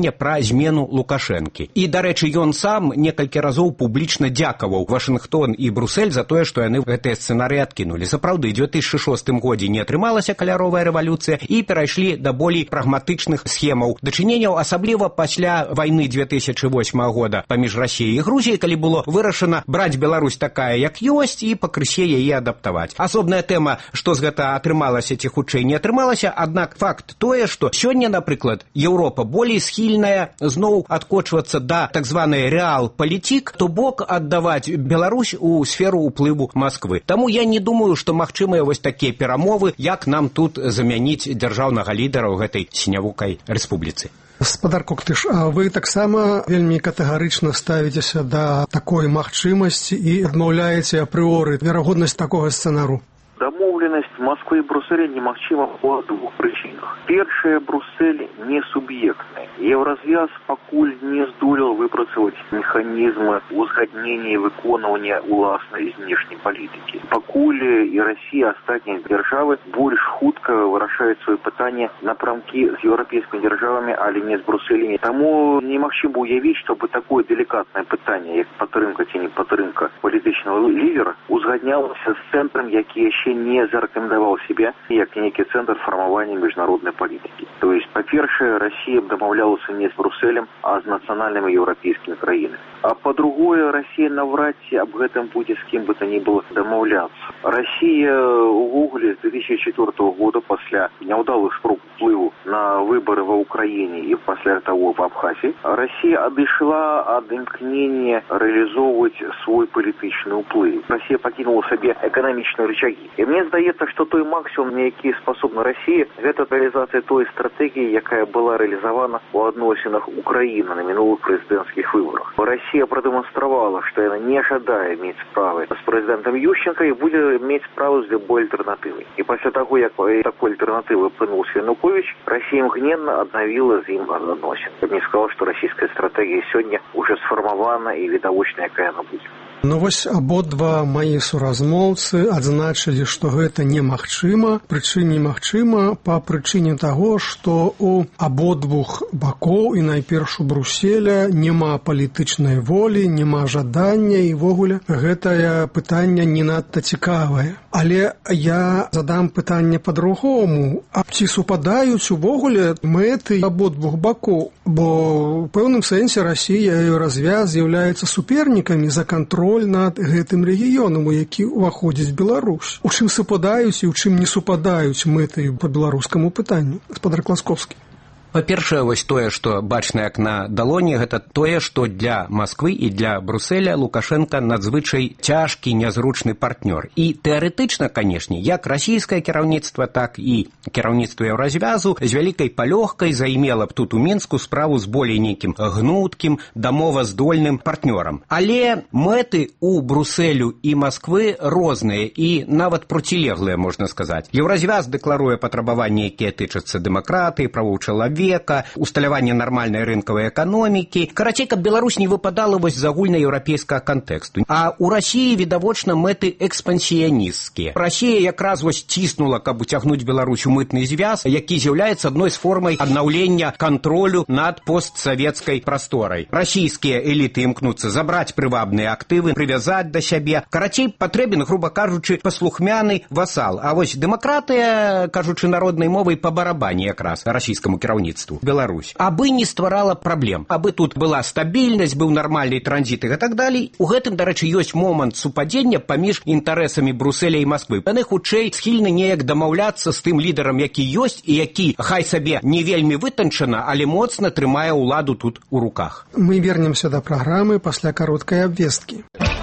змену Лукашэнкі. І, дарэчы, ён сам некалькі разоў публічна дзякаваў Вашынгтон і Брусель за тое, што яны гэтыя сцэнарыі адкінулі. Сапраўды, у две тысячы шостым годзе не атрымалася каляровая рэвалюцыя і перайшлі да болей прагматычных схемаў дачыненняў, асабліва пасля вайны две тысячы восьмага года паміж Расіяй і Грузіяй, калі было вырашана браць Беларусь такая, як ёсць, і пакрысе яе адаптаваць. Асобная тэма, што з гэта атрымалася ці хутчэй не атрымалася, аднак факт тое, што сёння, напрыклад, Еўропа болей схільная зноў адкочвацца да так званай рэал-палітик, то бок аддаваць Беларусь у сферу ўплыву Масквы. Таму я не думаю, што магчымыя вось такія перамовы, як нам тут замяніць дзяржаўнага лідара ў гэтай сінявукай рэспубліцы. Гаспадар Коктыш, а вы таксама вельмі катэгарычна ставіцеся да такой магчымасці і адмаўляеце апрыоры верагоднасць такога сцэнару? Дамоўленасць Москвы і Брусселя немагчыма па двух прычынах. Першая, Бруссель не суб'ектны. Еўразвяз пакуль не здолел выпрацаваць механізмы узгаднення і выконвання уласнай знешняй палітыкі. Пакуль і Расія, астатнія дзяржавы больш хутка вырашаюць сваё пытанне напрамкі з еўрапейскімі дзяржавамі, але не з Брусселем. Таму немагчыма уявіць, чтобы такое делікатнае пытанне, як падтрымка ці не падтрымка палітычнага лідера, узгаднялася з цэнтрам, які яшчэ не зарэкамендаваў себе як некі цэнтр фармавання міжнароднай палітыкі. То есть, па-першае, Расія дамаўлялася не з Брусселем, а з нацыянальнымі еўрапейскімі краінамі. А па-другое, Расія наўрад ці аб гэтым будзе з кім бы то ні было дамаўляцца. Расія увогуле з две тысячи четвёртого года пасля няўдалых спроб уплыву на выборы ва Украіне і пасля таго в Абхазіі, Расія адышла ад імкнення рэалізоўваць свой палітычны ўплыў. Расія пакінула сабе эканамічныя рычагі. І мне здаецца, што той максімум, на які спасобна Расія, гэта рэалізацыя той стратэгіі, якая была рэалізавана ў адносінах Украіны на мінулых прэзідэнцкіх выбарах. Расія прадэманстравала, што яна не жадае мець справы з прэзідэнтам Ющенка і будзе мець справу з любой альтэрнатывай. І пасля таго, як такой альтэрнатывы апынуўся Януковіч, Расія імгненна аднавіла з ім адносін. Я б не сказал, што расійская стратэгія сёння ўжо сфармавана і відавочна, якая яна будзе. Ну вось абодва мае суразмоўцы адзначылі, што гэта немагчыма, прычым немагчыма па прычыне таго, што у абодвух бакоў і найперш у Брусселя няма палітычнай волі, няма жадання і ввогуле гэтае пытанне не надта цікавае. Але я задам пытанне па-другому. А ці супадаюць увогуле мэты абодвух бакоў? Бо ў пэўным сэнсе Расія і Еўразвяз з'яўляюцца супернікамі за кантроль над гэтым рэгіёнам, у які ўваходзіць Беларусь. У чым супадаюць і ў чым не супадаюць мэты па беларускаму пытанню? Гаспадар Класковскі. Па-першае, вось тое, што бачна як на далоні, гэта тое, што для Масквы і для Брусселя Лукашенка надзвычай цяжкі, нязручны партнёр. І тэарэтычна, канешне, як расійскае кіраўніцтва, так і кіраўніцтва Еўразвязу з вялікай палёгкай займела б тут у Мінску справу з болей нейкім гнуткім, дамоваздольным партнёрам. Але мэты у Брусселю і Масквы розныя і нават процілеглыя, можна сказаць. Еўразвяз дэкларуе патрабаванні, якія тычацца дэмакратыі, правоў чалавека, века, усталявання нармальнай рынкавай эканомікі. Карацей, каб Беларусь не выпадала вось з агульнаеўрапейскага кантэксту. А ў Расіі, відавочна, мэты экспансіянісцкія. Расія якраз вось ціснула, каб уцягнуць Беларусь у мытны звяз, які з'яўляецца адной з формай аднаўлення кантролю над постсавецкай прасторай. Расійскія эліты імкнуцца забраць прывабныя актывы, прывязаць да сябе. Карацей, патрэбен, груба кажучы, паслухмяны васал. А вось дэмакратыя, кажучы народнай мовай, па барабане якраз расійскаму кіраўніцтву Беларусь. Абы не стварала праблем. Абы тут была стабільнасць, быў нармальны транзіт і так далей. У гэтым, дарэчы, ёсць момант супадзення паміж інтарэсамі Брусселя і Масквы. Яны хутчэй схільны неяк дамаўляцца з тым лідарам, які ёсць і які, хай сабе не вельмі вытанчана, але моцна трымае ўладу тут у руках. Мы вернемся да праграмы пасля кароткай абвесткі.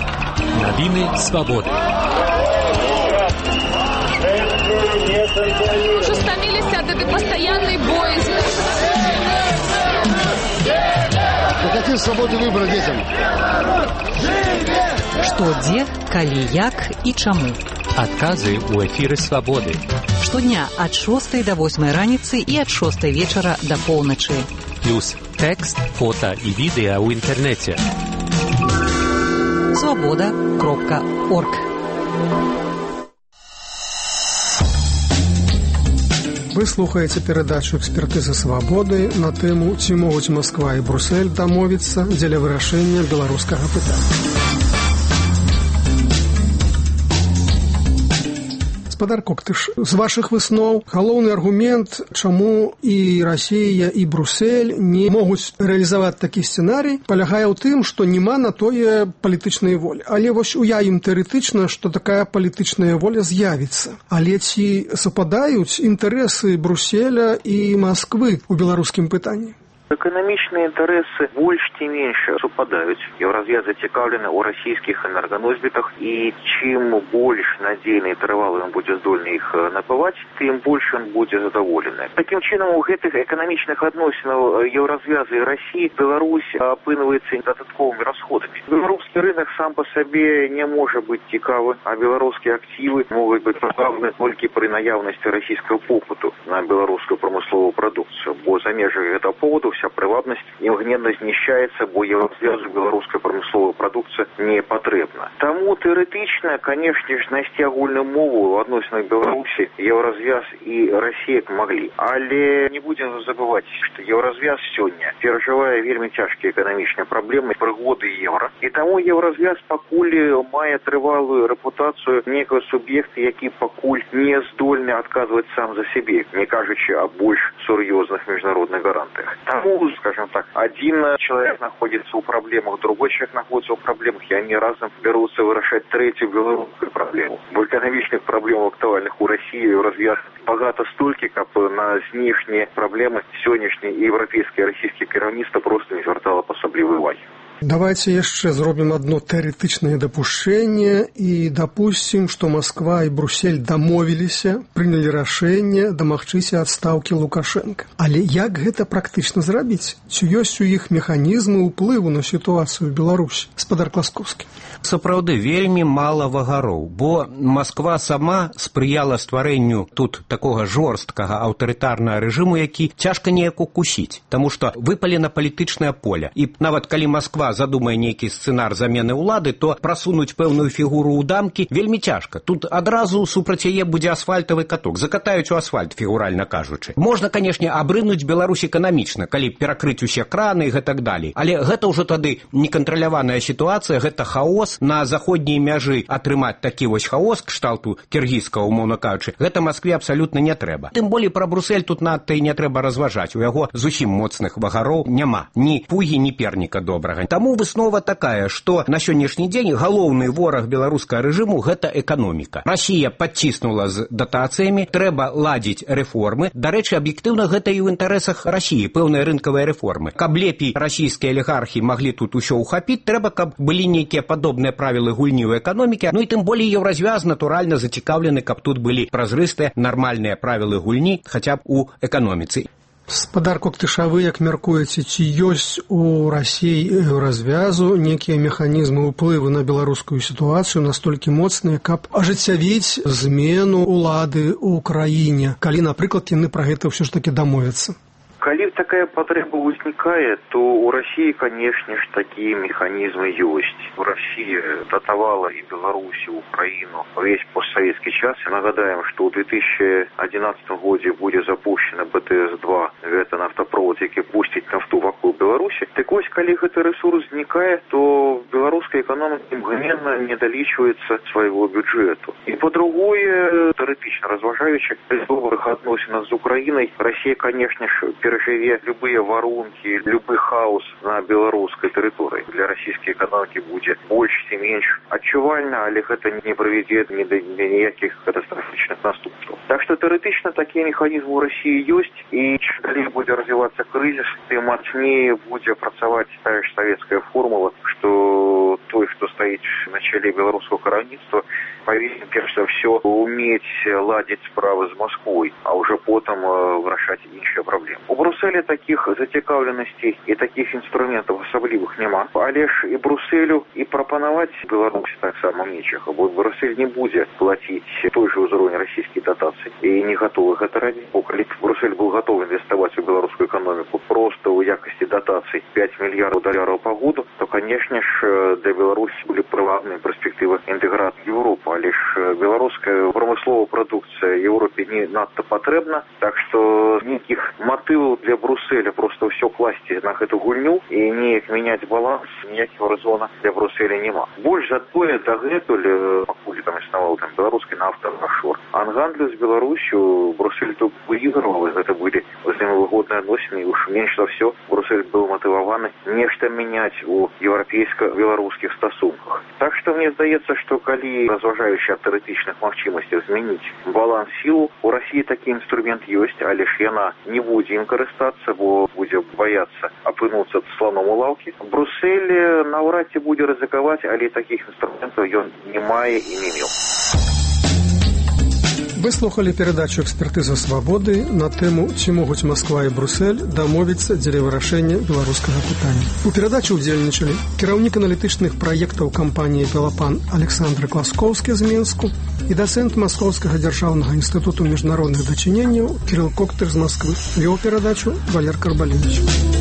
Навіны свабоды. Уже стомились от этой постоянной боязни. Но какие свободы выбора детям? Што, дзе, калі, як і чаму. Адказы ў эфіры свабоды. Штодня ад шостай да восьмай раніцы і ад шостай вечара да поўначы. Плюс тэкст, фота і відэа ў інтэрнэце. свобода кропка орг. Вы слухаете передачу «Экспертиза свободы» на тему «Ці могуць Москва і Брюссель дамовіцца дзеля вырашэння беларускага пытання». Гаспадар Коктыш, з вашых высноў галоўны аргумент, чаму і Расія, і Брюссель не могуць рэалізаваць такі сцэнарый, палягае ў тым, што няма на тое палітычнай волі. Але вось уявім тэарэтычна, што такая палітычная воля з'явіцца. Але ці супадаюць інтарэсы Брюсселя і Масквы ў беларускім пытанні? Экономічныя інтарэсы больш ці менш супадаюць. Еўразвяз зацікаўлены ў расійскіх энерганосьбітах, і чым больш надзейны і трывалы ён будзе здольны іх набываць, тым больш ён будзе задаволены. Такім чынам, у гэтых эканамічных адносінаў Еўразвяза і Расіі Беларусь апынваецца дадатковымі расходамі. Беларускі рынок сам па сабе не можа быць цікавы, а беларускія актывы могуць быць пазбаўлены толькі пры наяўнасці расійскага попыту на беларускую прамысловую прадукцыю, бо за межамі гэтага поводу вся прывабнасць імгненна знішчаецца, бо Еўразвязу беларуская прамысловая прадукцыя не патрэбна. Таму тэарэтычна, канешне ж, знайсці агульную мову ў адносінах Беларусі Еўразвяз і Расія маглі. Але не будзем забываць, што Еўразвяз сёння перажывае вельмі цяжкія эканамічныя праблемы прыгоды еўра. І таму Еўразвяз пакуль мае трывалую рэпутацыю некага суб'екта, які пакуль не здольны адказваць сам за сябе, не кажучы о больш сур'ёзных міжнародных гарантыях. Таму, скажем так, один человек находится у проблемах, другой человек находится у проблемах, и они разом берутся вырашаць третью белорусскую проблему. Бо экономичных проблем актуальных у России и развязок багато столькі, каб на знешнія проблемы сённяшняе еўрапейскае і расійскае кіраўніцтва просто не звяртала асаблівай увагі. Давайте яшчэ зробім одно тэарэтычнае дапушчэнне і дапусцім, што Москва і Брюссель дамовіліся, прынялі рашэнне дамагчыся адстаўкі Лукашенка. Але як гэта практычна зрабіць? Ці ёсць у іх механізмы ўплыву на сітуацыю ў Беларусі? Гаспадар Класкоўскі. Сапраўды, вельмі мала вагароў, бо Москва сама спрыяла стварэнню тут такога жорсткага аўтарытарнага рэжыму, які цяжка неяк укусіць, таму што выпалена палітычнае поле. І нават калі Москва задумае нейкі сцэнар замены ўлады, то прасунуць пэўную фігуру ў дамкі вельмі цяжка. Тут адразу супраць яе будзе асфальтавы каток. Закатаюць у асфальт, фігуральна кажучы. Можна, канешне, абрынуць Беларусь эканамічна, калі перакрыць усе краны і гэтак далей. Але гэта ўжо тады некантраляваная сітуацыя, гэта хаос. На заходняй мяжы атрымаць такі вось хаос кшталту кіргізскага, умоўна кажучы, гэта Маскве абсалютна не трэба. Тым болей пра Брюссель тут надта і не трэба разважаць. У яго зусім моцных вагароў няма. Ні пугі, ні перніка добрага. Таму выснова такая, што на сённяшні дзень галоўны вораг беларускага рэжыму – гэта эканоміка. Расія падціснула з датацыямі, трэба ладзіць рэформы. Дарэчы, аб'ектыўна гэта і ў інтарэсах Расіі, пэўныя рынкавыя рэформы. Каб лепей расійскія алігархі маглі тут усё ўхапіць, трэба, каб былі нейкія падобныя правілы гульні ў эканоміке. Ну і тым болей Еўразвяз натуральна зацікаўлены, каб тут былі празрыстыя нармальныя правілы гульні, хаця б у эканоміцы. Гаспадар Коктыша, вы як мяркуеце, ці ёсць у Расіі і Еўразвязу некія механізмы ўплыву на беларускую сітуацыю настолькі моцныя, каб ажыццявіць змену ўлады ў краіне, калі, напрыклад, яны пра гэта ўсё ж такі дамовяцца? Калі такая патрэба ўзнікае, то у Расіі, канешне ж, такія механізмы ёсць. Расія датавала і Беларусь, і Украіну увесь постсавецкі час. І нагадаем, што ў две тысячи одиннадцатом годзе будзе запущена бэ тэ эс два, гэта нафтаправод, які пусціць нафту вакол Беларусі. Так вось, калі гэты рэсурс знікае, то беларуская эканоміка імгненна не далічваецца свайго бюджэту. І па-другое, тэарэтычна разважаючы, пры добрых адносінах з Украінай, Расія, канешне ж, перажыве любыя варункі, любы хаос на беларускай тэрыторыі. Для расійскай эканомікі будзе больш ці менш адчувальна, але гэта не прывядзе ні да ніякіх катастрафічных наступстваў. Так што тэарэтычна такія механізмы ў Расіі ёсць, і чым далей будзе развівацца крызіс, тым мацней будзе працаваць тая ж савецкая формула, што той, хто стаіць на чале беларускага кіраўніцтва, павінен перш за ўсё умець ладзіць справы з Масквой, а ўжо потым вырашаць іншыя праблемы. У Брюсселя такіх зацікаўленасцей і такіх інструментаў асаблівых няма. Але ж і Брюсселю і прапанаваць Беларусі таксама нечага, бо Брюссель не будзе плаціць той же ўзровень расійскіх датацый і не гатовы гэта рабіць. Бо калі Брюссель был готов інвеставаць у беларускую эканоміку просто ў якасці датацый пять мільярдаў даляраў па году, то, канешне ж, для Беларусі былі прывабныя перспектывы інтэграцыі Еўропы. але ж беларуская прамысловая прадукцыя Еўропе не надта патрэбна, так што нейкіх матываў для Брусселя просто ўсё класці на гэту гульню і неяк мяняць баланс ніякага рэзона для Брусселя няма. Больш за тое, дагэтуль, пакуль там існаваў там беларускі нафта офшор, ан гандлю з Беларусю Бруссель тут выйгрываў, гэта былі взаимовыгодныя адносіны, і уж менш за ўсё Бруссель быў матываваны нешта мяняць у еўрапейска-беларускіх стасунках. Так што мне здаецца, што калі, разважаючы ад тэарэтычных магчымасцяў змяніць баланс сіл, у Расіі такі інструмент ёсць, але ж яна не будзе ім карыстацца, бо будзе баяцца апынуцца слоном у лаўкі. Бруссель наўрад ці будзе рызыкаваць, але такіх інструментаў ён не мае і не меў. Вы слухали перадачу «Экспертыза свабоды» на тэму «Ці могуць Масква і Бруссель дамовіцца дзеля вырашэння беларускага пытання». У перадачы ўдзельнічалі кіраўнік аналітычных праектаў кампаніі «Белапан» Александр Класкоўскі з Менску і дацэнт Маскоўскага дзяржаўнага інстытуту міжнародных дачыненняў Кірыл Коктыр з Масквы. Вёў перадачу Валер Карбалевич.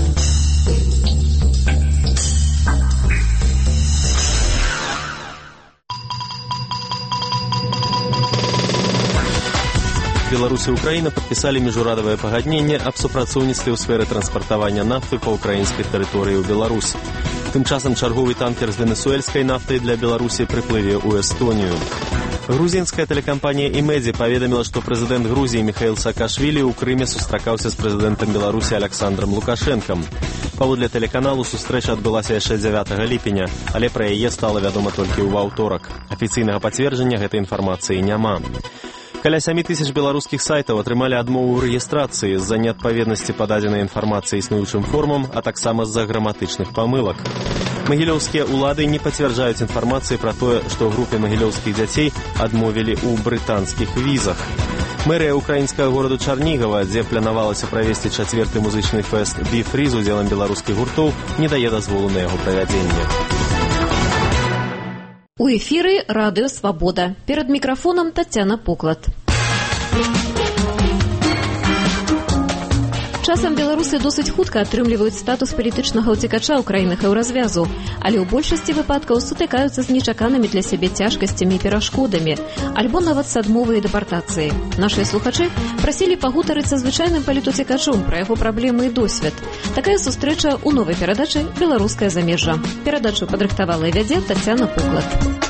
Беларусь и Украина подписали международное погоднение об супрацоўніцтве ў сферы транспартавання нафты па украінскай тэрыторыі ў Беларусь. Тым часам чарговы танкер з венесуэльскай нафтай для Беларусі прыплыве ў Эстонію. Грузінская тэлекампанія «Имеди» паведаміла, што прэзідэнт Грузіі Михаил Саакашвілі ў Крыме сустракаўся з прэзідэнтам Беларусі Александром Лукашэнкам. Паводле тэлеканалу сустрэча адбылася яшчэ дзявятага ліпеня, але пра яе стала вядома толькі ў аўторак. Афіцыйнага пацверджання гэтай інфармацыі няма. Каля сямі тысяч беларускіх сайтаў атрымалі адмову ў рэгістрацыі з-за неадпаведнасці пададзенай інфармацыі існуючым формам, а таксама з-за граматычных памылак. Магілёўскія ўлады не пацвярджаюць інфармацыі пра тое, што ў групе магілёўскіх дзяцей адмовілі ў брытанскіх візах. Мэрыя украінскага гораду Чарнігава, дзе планавалася правесці чацвёрты музычны фэст «Бі-фрі» з удзелам беларускіх гуртоў, не дае дазволу на яго правядзенне. У эфіры радыё «Свабода». Перад мікрафонам Тацяна Поклад. Часам беларусы досыць хутка атрымліваюць статус палітычнага ўцекача ў краінах еўразвязу, але ў большасці выпадкаў сутыкаюцца з нечаканымі для сябе цяжкасцямі і перашкодамі, альбо нават з адмовай і дэпартацыяй. Нашыя слухачы прасілі пагутарыць са звычайным палітуцекачом пра яго праблемы і досвед. Такая сустрэча ў новай перадачы «Беларускае замежжа». Перадачу падрыхтавала і вядзе Тацяна Поклад.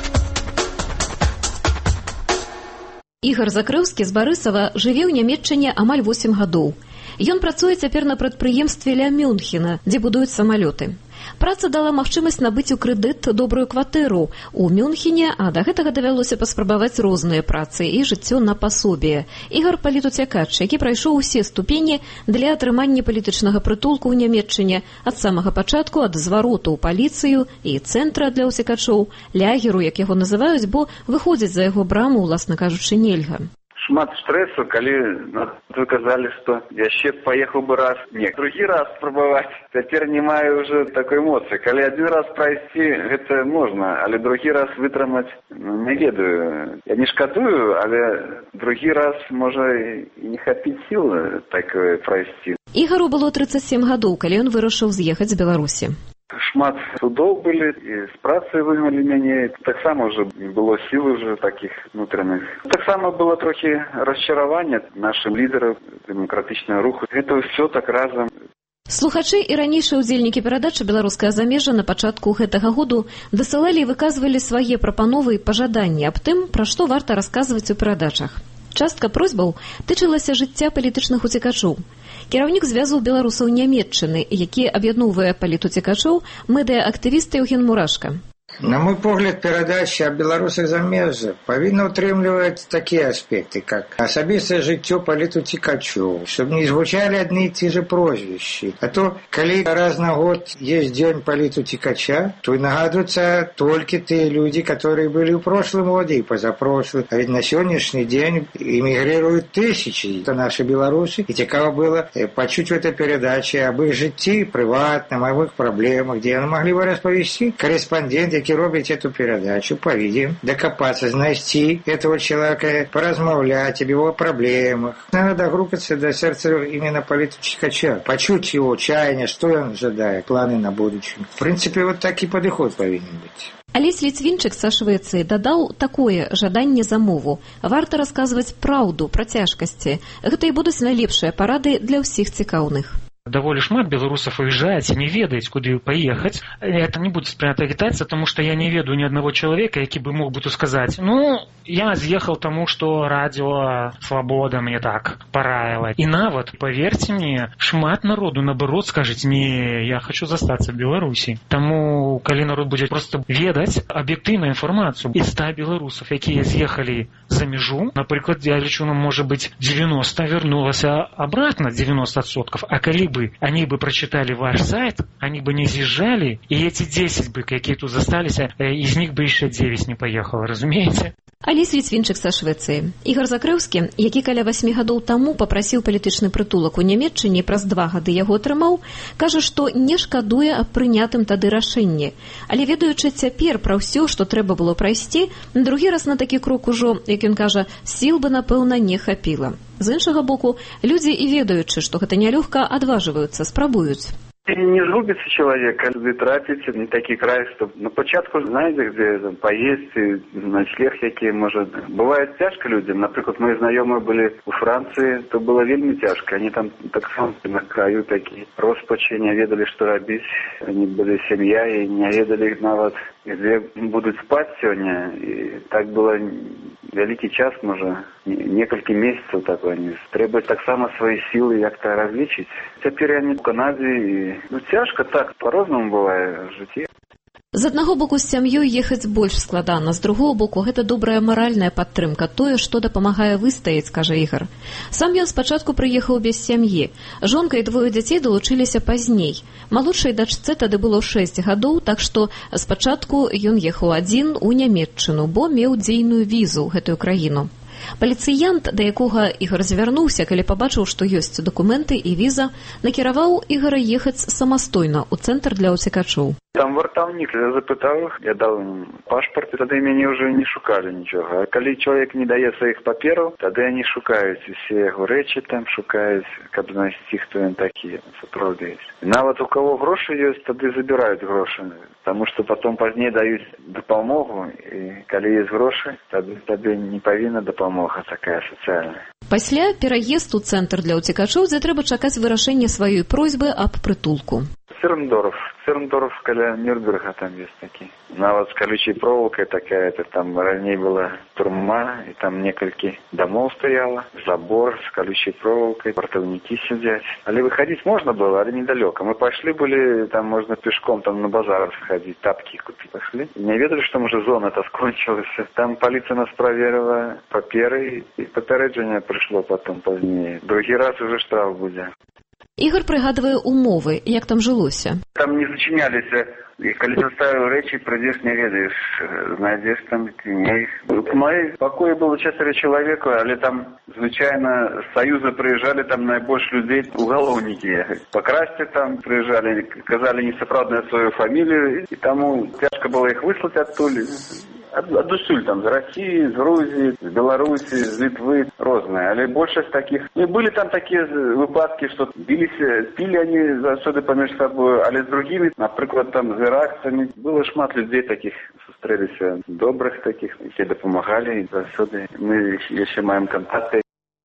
Ігар Закрыўскі з Барысава жыве ў Нямецчыне амаль восем гадоў. Ён працуе цяпер на прадпрыемстве ля Мюнхена, дзе будуюць самалёты. Праца дала магчымасць набыць у крэдыт добрую кватэру ў Мюнхене, а да гэтага давялося паспрабаваць розныя працы і жыццё на пасобе. Ігар палітуцякач, які прайшоў усе ступені для атрымання палітычнага прытулку ў Нямецчыне ад самага пачатку, ад звароту ў паліцыю і цэнтра для ўцекачоў, лягеру, як яго называюць, бо выходзіць за яго браму, уласна кажучы, нельга. Шмат стрэсу, калі вы казалі, што яшчэ паехаў бы раз, не, другі раз спрабаваць. Цяпер не маю ўжо такой моцы. Калі адзін раз прайсці, гэта можна, але другі раз вытрымаць, ну, не ведаю. Я не шкадую, але другі раз можа і не хапіць сіл так прайсці. Ігару было трыццаць сем гадоў, калі ён вырашыў з'ехаць з Беларусі. Шмат судоў былі, і з працы выгналі мяне. Таксама ўжо было сіл уже такіх внутренних. Таксама было трохі расчаравання нашым лідарам дэмакратычнага руху. Гэта ўсё так разам. Слухачы і ранейшыя ўдзельнікі перадачы «Беларускае замежжа» на пачатку гэтага году дасылалі і выказвалі свае прапановы і пажаданні аб тым, пра што варта расказваць у перадачах. Частка просьбаў тычылася жыцця палітычных уцекачоў. Кіраўнік звязу беларусаў Нямецчыны, які аб'ядноўвае палітуцекачоў, медыа-актывіст Еўген Мурашка. На мой погляд, перадача о беларусах замежжа павінна ўтрымліваць такія аспекты, как асабістае жыццё палітуцекачоў, чтобы не звучали одни и те же прозвищи. А то, калі раз на год есть дзень палітуцекача, то и нагадываются только те люди, которые были в прошлом году и позапрошлым. А ведь на сегодняшний день эмигрируют тысячи. Это наши белорусы. И цікаво было почуть в этой передаче об их житті приватном, об их проблемах, где они могли бы расповести корреспондент, які робить эту передачу, повидим, докопаться, знайти этого человека, поразмовлять об его проблемах. Надо догруппаться до сердца именно политуцекача, почуть его чаяние, что он ожидает, планы на будущее. В принципе, вот так и подход повинен быть. Алесь Ліцвінчык са Швецыі дадаў такое жаданне за мову. Варта расказваць праўду пра цяжкасці. Гэта і будуць найлепшыя парады для ўсіх цікаўных. Даволі шмат беларусов уезжаюць, не ведаюць, куды паехаць. Это не будзе спрынята агітацыя, тому што я не ведаю ні аднаго чалавека, які бы мог бы тут сказаць: ну, я з'ехаў таму, што радіо Свабода мне так параіла. І нават, паверьце мне, шмат народу, наоборот, скажуць: не, я хочу застацца в Беларусі. Таму, калі народ будзе проста ведаць аб'ектыўную інфармацыю, і ста беларусаў, якія з'ехалі за мяжу, напрыклад, я лічу, нам можа быць девяносто вернулася обратно, девяносто адсоткаў, а калі бы они бы прочитали ваш сайт, они бы не з'езжали, и эти десять бы, какие тут застались, из них бы еще девять не поехало, разумеете? Алесь Ліцвінчык са Швецыі. Ігор Закрэўскі, які каля васьмі гадоў таму папрасіў палітычны прытулак у Нямецчыне, праз два гады яго атрымаў, кажа, што не шкадуе аб прынятым тады рашэнні. Але ведаючы цяпер пра ўсё, што трэба было прайсці, другі раз на такі крок ужо, як ён кажа, сіл бы, напэўна, не хапіла. З іншага боку, людзі і ведаючы, што гэта нялёгка, адважваюцца, спрабуюць. Не згубится человек, когда трапите не такий край, что на початку знаете, где там, поесть, ночлег який может. Бывает тяжко людям. Например, мои знакомые были у Франции, то было вельми тяжко. Они там так само на краю такие розпачи, не ведали, что робить. Они были семья и не ведали нават, где будут спать сегодня. И так было великий час, может, несколько месяцев такой. Они требуют так само свои силы как-то различить. Теперь они в Канаде и ну, цяжка так, по-рознаму бывае в жыцці. З аднаго боку, з сям'ёй ехаць больш складана, з другого боку, гэта добрая маральная падтрымка, тое, што дапамагае выстаяць, кажа Ігар. Сам ён спачатку прыехаў без сям'і. Жонка і двое дзяцей далучыліся пазней. Малодшай дачцэ тады было шэсць гадоў, так што спачатку ён ехаў адзін у Нямецчыну, бо меў дзейную візу ў гэтую краіну. Паліцыянт, да якога Ігар звярнуўся, калі пабачыў, што ёсць дакументы і віза, накіраваў Ігара ехаць самастойна ў цэнтр для ўцекачоў. Там вартаўнік, я запытаў іх, я даў ім пашпарт, і тады мяне ўжо не шукалі нічога. А калі чалавек не дае сваіх папераў, тады они шукаюць усе яго рэчы там, шукаюць, каб знайсці, хто ён такі, сапраўды ёсць. Нават у кого грошы ёсць, тады забіраюць грошы, таму што потом пазней даюць дапамогу, і калі ёсць грошы, тады табе не павінна дапамога такая сацыяльная. Пасля пераезд у цэнтр для ўцекачоў, дзе трэба чакаць вырашэння сваёй просьбы аб прытулку. Церндорф. Церндорф, каля Нюрнберга там есть такие. Нават с колючей проволокой такая, это там ранее была турма, и там несколько домов стояло, забор с колючей проволокой, портовники сидят. Але выходить можно было, але недалеко. Мы пошли были, там можно пешком там на базар сходить, тапки купить пошли. Не ведали, что уже зона-то скончилась. Там полиция нас проверила, паперы, и попереджение пришло потом позднее. Другий раз уже штраф будет. Ігор прыгадвае умовы, як там жылося. Там не зачыняліся, і калі заставіў рэчы, прыйдзеш, не ведаеш, знайдзеш там не іх. В моей пакоі было чатыры чалавека, але там звычайна з Саюза прыязджалі там найбольш людзей уголовнікі. Пакрасці там прыязджалі, казалі несапраўдную сваю фамілію, і таму цяжка было іх выслаць адтуль. Адусюль там, з России, з Грузии, з Беларуси, з Литвы, розныя. Але большасць таких... Ну, были там такие выпадки, что бились, пили они заўсёды паміж собой, але з другими, напрыклад, там, з иракцами. Было шмат людей таких, сустрэліся, добрых таких, якія дапамагалі, і заўсёды мы яшчэ маем контакты.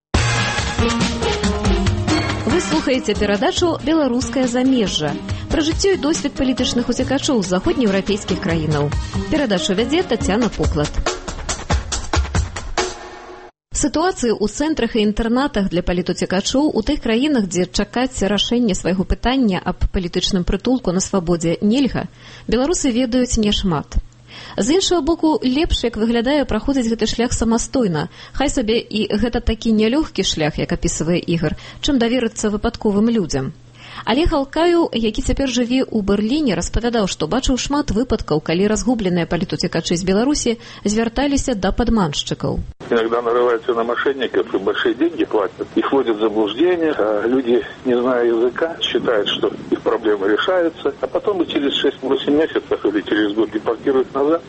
Вы слухаеце перадачу «Беларускае замежжа» пра жыццё і досвед палітычных уцекачоў з заходнееўрапейскіх краінаў. Перадачу вядзе Тацяна Поклад. Сітуацыі ў цэнтрах і інтэрнатах для палітуцекачоў у тых краінах, дзе чакаць рашэння свайго пытання аб палітычным прытулку на свабодзе нельга, беларусы ведаюць няшмат. З іншага боку, лепш, як выглядае, праходзіць гэты шлях самастойна. Хай сабе і гэта такі нялёгкі шлях, як апісвае Ігар, чым даверыцца выпадковым людзям. Олег Алкаю, які цяпер жыве ў Берліне, распавядаў, што бачыў шмат выпадкаў, калі разгубленыя палітуцекачы з Беларусі звярталіся да падманшчыкаў. Иногда нарываются на мошенников и большие деньги платят. Их вводят в заблуждение, а люди, не зная языка, считают, что их проблемы решаются, а потом и через шесть-восемь месяцев или через год депортируют назад.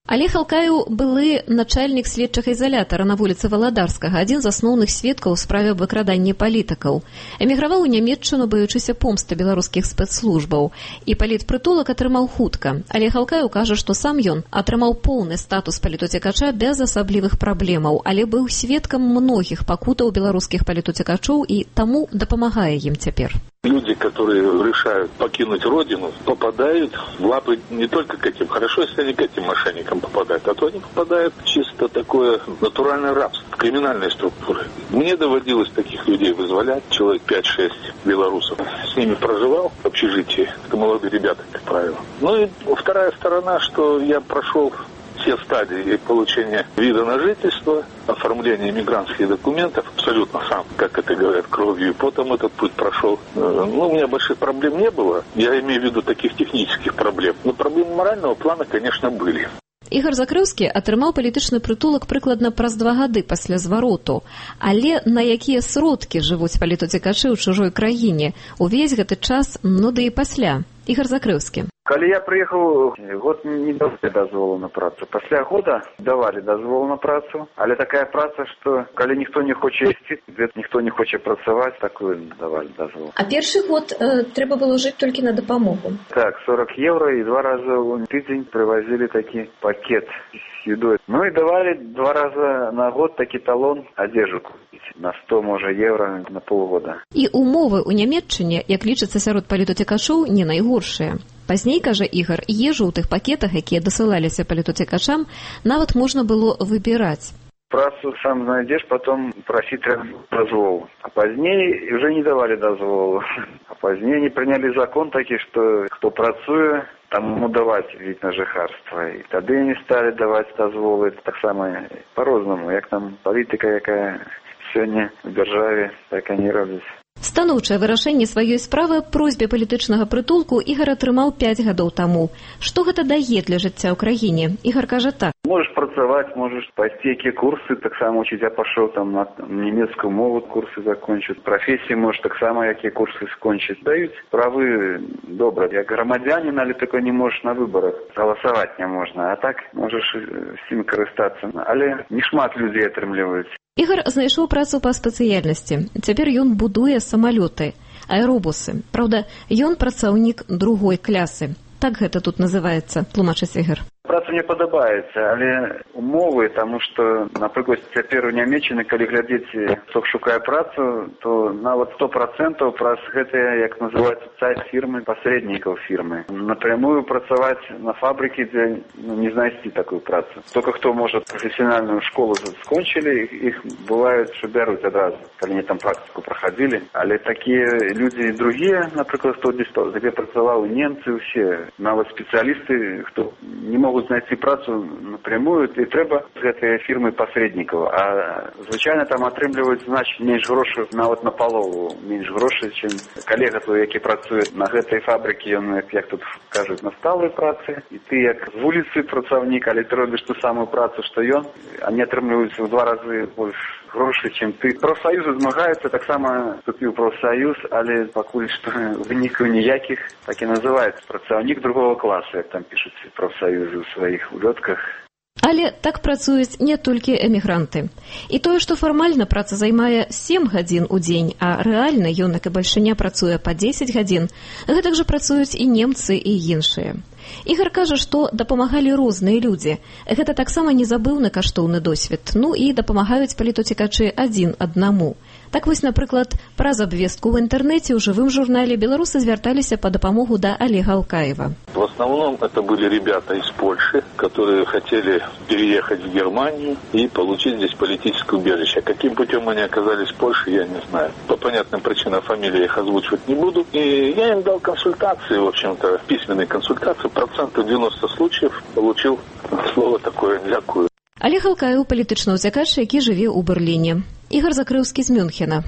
Алег Алкаеў былы начальнік следчага ізалятара на вуліцы Валадарскага, адзін з асноўных сведкаў у справе аб выкраданні палітыкаў. Эміграваў у Нямецчыну, баючыся помсты беларускіх спецслужбаў. І палітпрытулак атрымаў хутка. Алег Алкаеў кажа, што сам ён атрымаў поўны статус палітуцекача без асаблівых праблемаў, але быў сведкам многіх пакутаў беларускіх палітуцекачоў і таму дапамагае ім цяпер. Люди, которые решают покинуть родину, попадают в лапы не только к этим. Хорошо, если они к этим мошенникам попадают, а то они попадают в чисто такое натуральное рабство, в криминальные структуры. Мне доводилось таких людей вызволять, человек пять-шесть белорусов. С ними проживал в общежитии. Это молодые ребята, как правило. Ну и вторая сторона, что я прошел все стадии получения вида на жительство, оформления мигрантских документов, абсолютно сам, как это говорят, кровью и потом этот путь прошел. Ну, у меня больших проблем не было, я имею в виду таких технических проблем, но проблемы морального плана, конечно, были. Ігар Закрыўскі атрымаў палітычны прытулак прыкладна праз два гады пасля звароту. Але на якія сродкі жывуць палітуцекачы ў чужой краіне? Увесь гэты час, ну да і пасля. Ігар Закрыўскі. Калі я прыехаў, год не давалі дазволу на працу. Пасля года давалі дазвол на працу, але такая праца, што калі ніхто не хоча ісці, ніхто не хоча працаваць, такую давалі дазвол. А першы год э, трэба было жыць толькі на дапамогу? Так, сорок евро і два раза ў тыдзень прывозілі такі пакет з едой. Ну і давалі два раза на год такі талон адзежу купіць. На сто, можа, евро на полгода. І умовы ў Нямецчыне, як лічыцца сярод палітуцекачоў, не найгоршыя. Пазней, кажа Ігар, ежу ў тых пакетах, якія дасылаліся палітуцекачам, нават можна было выбіраць. Працу сам знайдзеш, потом прасіць дазвол. А пазней уже не давалі дазволу. А пазней не прынялі закон такі, што хто працуе, таму даваць від на жыхарства. І тады не сталі даваць дазволы. Таксама по-рознаму, як там палітыка, якая сёння в дзяржаве, так і не робіць. Станоўчае вырашэнне сваёй справы аб просьбе палітычнага прытулку Ігар атрымаў пяць гадоў таму. Што гэта дае для жыцця ў краіне? Ігар кажа так. Можаш працаваць, можаш пайсці якія курсы, таксама учыць. Я пашоў там на нямецкую мову курсы закончыць. Прафесіі можаш таксама якія курсы скончыць. Даюць правы добра. Як грамадзянін, але такой не можаш на выбарах. Галасаваць не можна, а так можаш всім карыстацца. Але не шмат людзей атрымліваюць. Ігар знайшоў працу па спецыяльнасці. Цяпер ён будуе самалёты, аэробусы. Праўда, ён працаўнік другой клясы. Так гэта тут называецца, тлумачыць Ігар. Праца мне падабаецца, але умовы, таму што, напрыклад, цяпер у Нямецчыны, калі глядзець, хто шукае працу, то нават сто процентаў праз гэтыя, як называюцца, сайт фірмы, пасрэднікаў фірмы. Напрямую працаваць на фабрыкі, дзе ну, не знайсці такую працу. Только хто, можа, прафесіянальную школу скончылі, іх бываюць, што бяруць адразу, калі не там практыку прахадзілі. Але такія людзі другія, напрыклад, хто дзе дзе працаваў, немцы ўсе, нават спецыялісты, хто не могуць знайсці працу напрямую, і трэба з гэтай фірмы пасрэднікаў. А звычайна там атрымліваюць значна менш грошай, нават на палову менш грошай, чым калега твой, які працуе на гэтай фабрыкі, ён, як тут кажуць, на сталай працы, і ты як з вуліцы працаўнік, але ты робіш ту самую працу, што ён, они атрымліваюць у два разы больш грошай, чым ты. Прафсаюзы змагаюцца, таксама вступіў прафсаюз, але пакуль што вынікаў ніякіх, так і называецца працаўнік другого класа, як там пішуць прафсаюзы ў сваіх улётках. Але так працуюць не толькі эмігранты. І тое, што фармальна праца займае сем гадзін у дзень, а рэальна ён, як і бальшыня, працуе па дзесяць гадзін, гэтак жа працуюць і немцы, і іншыя. Ігар кажа, што дапамагалі розныя людзі. Гэта таксама незабыўны каштоўны досвед. Ну і дапамагаюць палітуцекачы адзін аднаму. Так вось, напрыклад, праз абвестку ў інтэрнэце ў жывым журнале беларусы звярталіся па дапамогу да Алега Алкаева. В основном это были ребята из Польши, которые хотели переехать в Германию и получить здесь политическое убежище. Каким путем они оказались в Польше, я не знаю. По понятным причинам фамилии их озвучивать не буду. И я им дал консультации, в общем-то, письменные консультации. Процентов девяносто случаев получил слово такое «дякую». Алег Алкаеў палітычны ўцякач, які жыве ў Берліне. Ігар Закрыўскі з Мюнхена.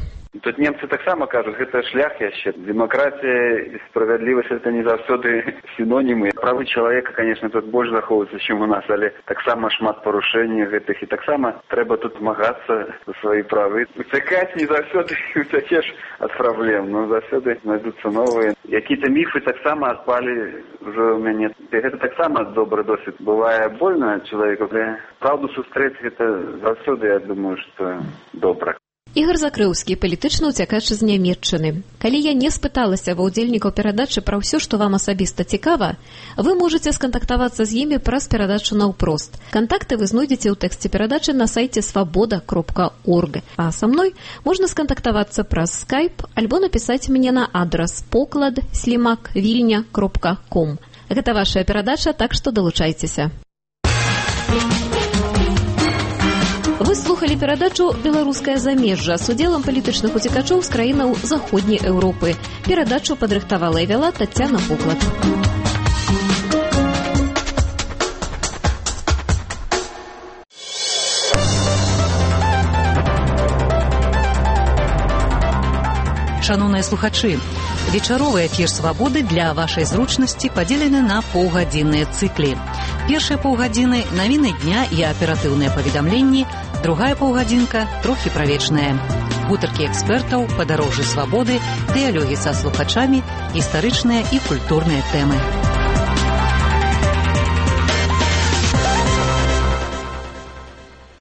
Тут немцы таксама кажуць, гэта шлях яшчэ. Дэмакратія і справядлівасць это не заўсёды сінонімы. Правы чалавека, конечно, тут больш захоўваюцца, чым у нас, але таксама шмат парушэнняў гэтых, і таксама трэба тут змагацца за свае правы. Уцякаць не заўсёды уцячэш ад праблем, но заўсёды знайдуцца новыя. Якія-то міфы таксама адпалі ўжо ў мяне. Гэта таксама добры досвід. Бывае больна чалавеку, але праўду сустрэць гэта заўсёды, я думаю, што добра. Ігор Закрыўскі, палітычны ўцякач з Нямецчыны. Калі я не спыталася ва ўдзельнікаў перадачы пра ўсё, што вам асабіста цікава, вы можаце скантактавацца з імі праз перадачу наўпрост. Кантакты вы знойдзеце ў тэксце перадачы на сайце свабода кропка орг. А са мной можна скантактавацца праз скайп альбо напісаць мне на адрас поклад слімак вільня кропка ком. Гэта ваша перадача, так што далучайцеся. Вы слухали перадачу «Беларускае замежжа» з удзелам палітычных уцекачоў з краінаў Заходняй Еўропы. Перадачу падрыхтавала і вяла Таццяна Поклад. Шановныя слухачы, вечаровы эфір «Свабоды» для вашай зручнасці падзелены на паўгадзінныя цыклі. Першыя паўгадзіны – навіны дня і аператыўныя паведамленні, другая паўгадзінка – трохі правечная. Гутаркі экспертаў, падарожжы свабоды, дыялогі са слухачамі, гістарычныя і культурныя тэмы.